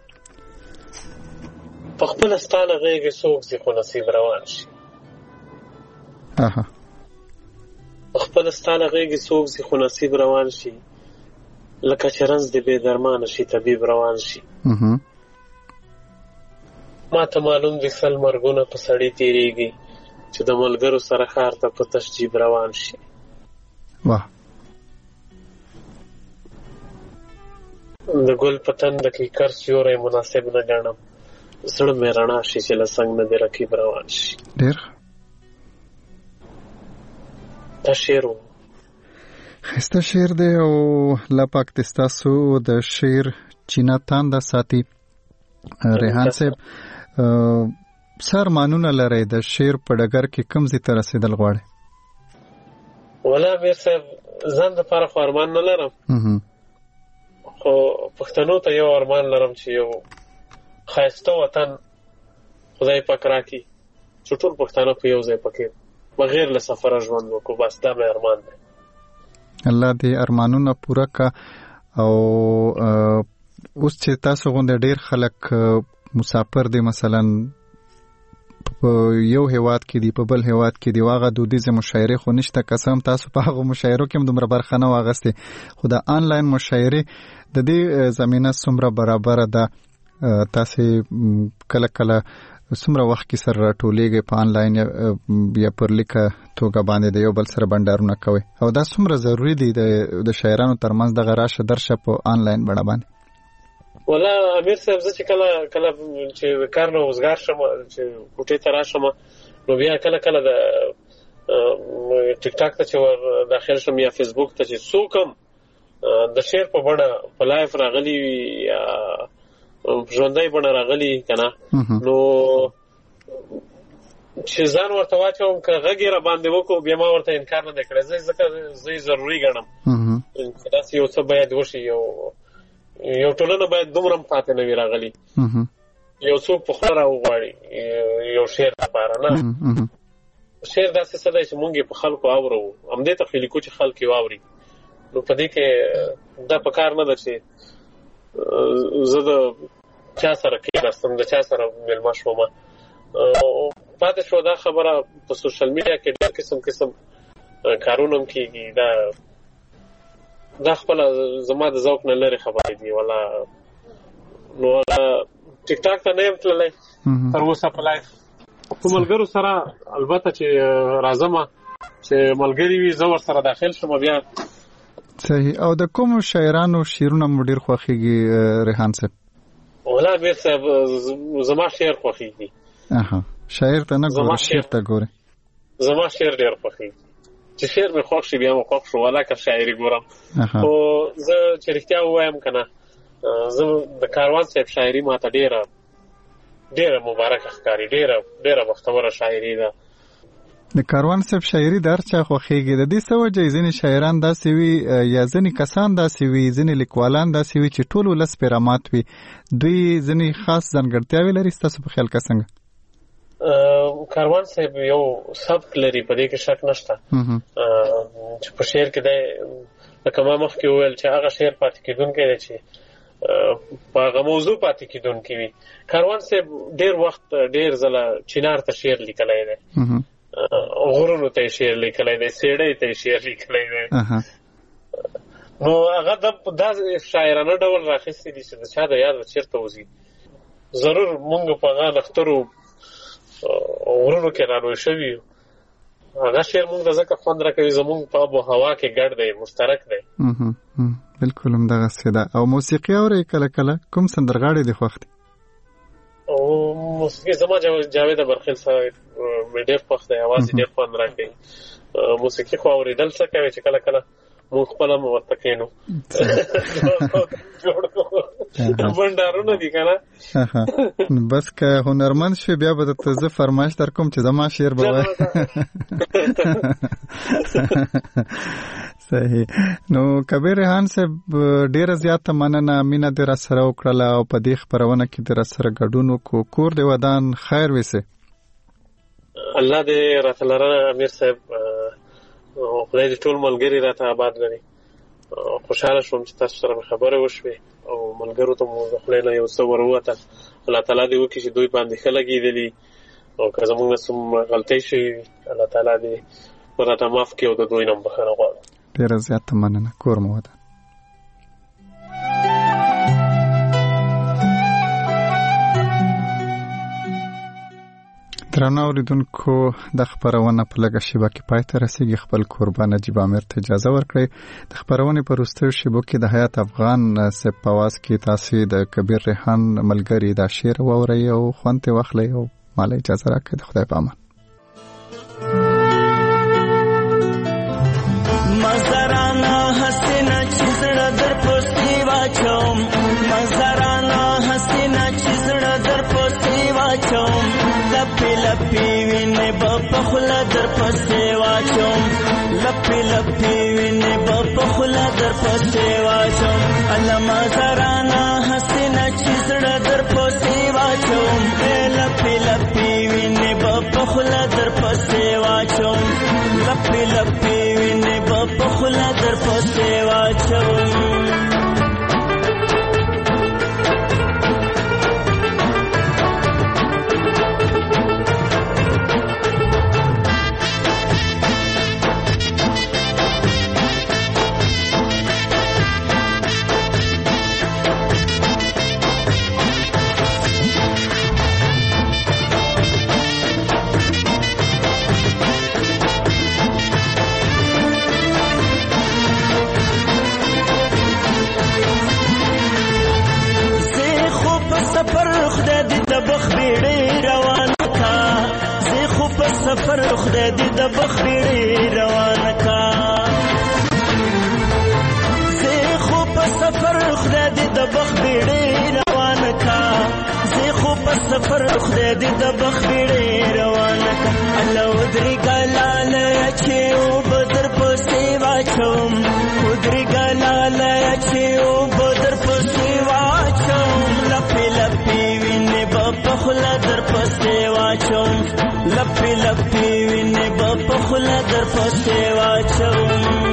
په خپل ستانه غېږې څوک ځي خو نصیب روان شي. اها په خپل ستانه غېږې څوک ځي خو نصیب روان شي، لکه چې رنځ دې بې درمانه شي طبیب روان شي. ما ته معلوم دي سل مرګونه په سړی تېرېږي چې د ملګرو سره ښار ته په تش جیب روان شي. واه. د ګل په تنده کې کر سیوری مناسب نه ګڼم، زړه مې رڼا شي چې له څنګ نه دې رقیب روان شي. ډېر دا شعر و. ښایسته شعر دی او الله پاک دې ستاسو د شعر چینه تانده ساتي. ریحان صاحب څه ارمانونه لرئ د شعر په ډګر کې کوم ځای ته رسېدل غواړئ؟ والله امیر صاحب ځان دپاره خو ارمان نه لرم، خو پښتنو ته یو ارمان لرم چې یو ښایسته وطن خدای پاک راکړي چې ټول پښتانه په یو ځای پکې بغیر له سفره ژوند وکړو. بس دا مې ارمان دی. الله دې ارمانونه پوره کا. او اوس چې تاسو غونډه ډېر خلک مسافر دي مثلا په یو هیواد کې دي په بل هیواد کې دي واغه دودیزه مشاعره خو نشته قسم تاسو په هغه مشاعرو کې هم دومره برخه نه واغسته خو دا آنلاین مشاعره د دې زمينه څومره برابر ده تاسو کله کله څومره وخت کې سره ټولېږي په آنلاین یا پر لیکه توګه باندې د یو بل سره بندارونه کوي او دا څومره ضروری دي د شاعرانو ترمنځ د غراشه درشه په آنلاین بڼه باندې؟ ولا امیر صاحب زه چې کله کله چې کار نه وزګار شم چې کوټې ته راشم نو بیا کله کله د ټیک ټاک ته چې داخل شم یا فیسبوک ته چې څوک هم د شعر په بڼه په لایف راغلي یا ژوندۍ بڼه راغلي کنه نو چې ځان ورته واچوم که غږ یې را باندې وکړو بیا ما ورته انکار نه دی کړی. زه ځکه زه یې ضروري ګڼم چې داسې یو څه باید وشي. یو یو ټولنه باید دومره هم پاتې نه وي راغلي یو څوک په خوله راوغواړي یو شعر لپاره نه. شعر داسې څه دی چې مونږ یې په خلکو اورو همدې ته خو لیکو چې خلک یې واوري. نو په دې کې دا په کار نه ده چې زه د چا سره کېناستم د چا سره مېلمه شوم. پاتې شو دا خبره په سوشل میډیا کې ډېر قسم قسم کارونه هم کېږي. دا دا خپله زما د ذوق نه لرې خبرې دي ولا نو ټیک ټاک ته نه یم تللی تر اوسه په لایف په ملګرو سره البته چې راځم چې ملګري وي زه ورسره داخل شم بیا. صحیح. او د کوم شاعرانو شعرونه مو ډېر خوښېږي ریحان صاحب؟ ولا امیر صاحب زما شعر خوښېږي. اها شاعر ته نه ګورې شعر ته ګورې؟ زما شعر ډېر خوښېږي چې شعر مې خوښ شي بیا مې خوښ شو ولا که شاعري ګورم. خو زه چې رښتیا ووایم که نه زه د کاروان صاحب شاعري ما ته ډېره ډېره مبارکه ښکاري. ډېره ډېره بختوره شاعري ده. د کاروان صاحب شاعري د هر چا خوښېږي. د دې څه وجه ځینې شاعران داسې وي یا ځینې کسان داسې وي ځینې لیکوالان داسې وي چې ټول ولس پرې رامات وي دوی ځینې خاص ځانګړتیاوې لري ستاسو په خیال که څنګه؟ کاروان صاحب یو سبک لري په دې کې شک نشته چې په شعر کې دی لکه ما مخکې وویل چې هغه شعر پاتې کېدونکی دی چې په هغه موضوع پاتې کېدونکی وي. کاروان صاحب ډېر وخت ډېر ځله چنار ته شعر لیکلی دی غرونو ته یې شعر لیکلی دی سیړۍ ته یې شعر لیکلی دی نو هغه دا شاعرانه ډول راخیستي دي چې د چا د یاد چېرته وځي ضرور مونږ په هغه نښترو غرونو کې رالوی شوي هغه شعر مونږ ته ځکه خوند راکوي زمونږ په آب و هوا کې ګډ دی مشترک دی. بلکل همدغسې ده. او موسیقي اورئ کله کله کوم سندرغاړی دې خوښ دی؟ موسیقي زما جاوید برخیل صاحب مې ډېر خوښ دی. اواز یې ډېر خوند راکوي. موسیقي خو اورېدل څه کوي چې کله کله مونږ خپله هم ورته کښېنو جوړ کړو بنډارونه دي که نه. بس که هنرمند شوې بیا به درته زه فرمایش در کوم چې زما شعر به وایي. صحیح. نو کبیر ریحان صاحب ډیره زیاته مننه مینا در سره وکړه او په دې خبرونه کې در سره ګډون وکړو. کور دی ودان خیر وسه. الله دې راته لره امیر صاحب خدای دې ټول ملګری راته آباد لري. خوشاله شوم چې تاسو سره خبره وشوي او ملګرو ته مو خپل نه یو څه ورواته. الله تعالی دې وکړي چې دوی باندې خلګي دي او که زموږ سم غلطۍ شي الله تعالی دې ورته معاف کړي او د دوی نه بخښنه غواړم. ډیره زیاته مننه. کور مو ودان. درنو اوریدونکو د خبرونه په لږه شیبه کې پای ته رسیږي. خپل قربان نجیب امیر ته اجازه ورکړئ د خبرونه په وروستیو شیبو کې د حیات افغان سپ پواز کې تاسو د کبیر ریحان ملګری دا شعر واورئ او خوانته واخلئ او مال اجازه راکړئ. د خدای په امان. مزرانا حسینا چیزړه در پوستی واچوم مزرانا حسینا چیزړه در پوستی واچوم لپی لپی وینه په خلا در پوستی واچوم لپی لپی وینه په خلا در پوستی واچوم الله مزرانا حسینا چیزړه در پوستی واچوم لپی لپی وینه په خلا در پوستی واچوم لپی لپی وینه په خلا در پوستی واچوم. سفر خدای دې د بخبيړې روان کا زه خو په سفر خدای دې د بخبيړې روان کا زه خو په سفر خدای دې د بخبيړې روان کا الله ودري ګلاله چې او بدر په سیوا چوم ودري ګلاله چې او بدر په سیوا چوم لپی لپی ویني په خلا در په سیوا چوم لپی لپی وینه په خلا در پسې واچوم.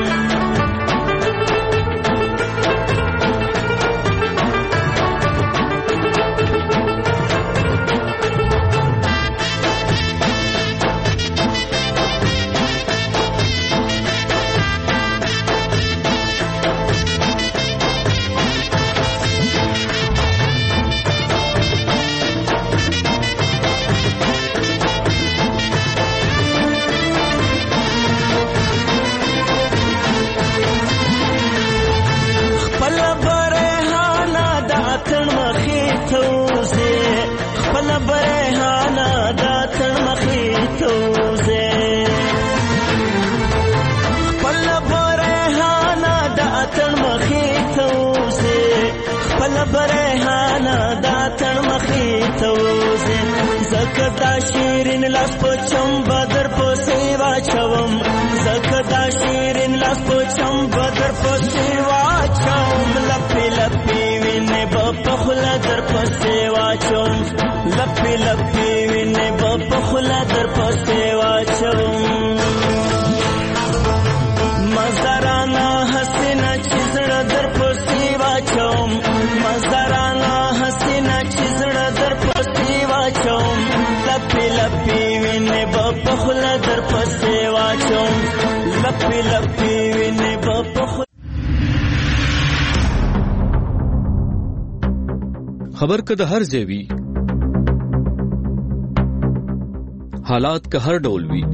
زکدا شیرین لاس پچم بدر په سیوا چوم زکدا شیرین لاس پچم بدر په سیوا چوم لپی لپی وینه په خلا در په سیوا چوم لپی لپی وینه په خلا در په سیوا چوم. مزرانا حسینا چیزړه در په سیوا چوم مزرانا حسینا چیزړه در په سیوا چوم لپی لپی وینه په خلا در په سیوا چوم لپی لپی وینه په خلا. خبر که د هر ځای وي حالات که هر ډول وي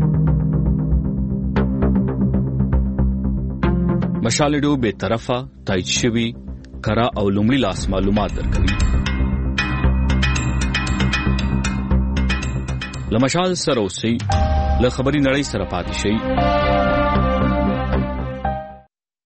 مشالډو به طرفه تایید شوی کرا او لومړی لاس معلومات درکوي. لمشال سره اوسئ له خبري نړۍ سره پاتې شئ.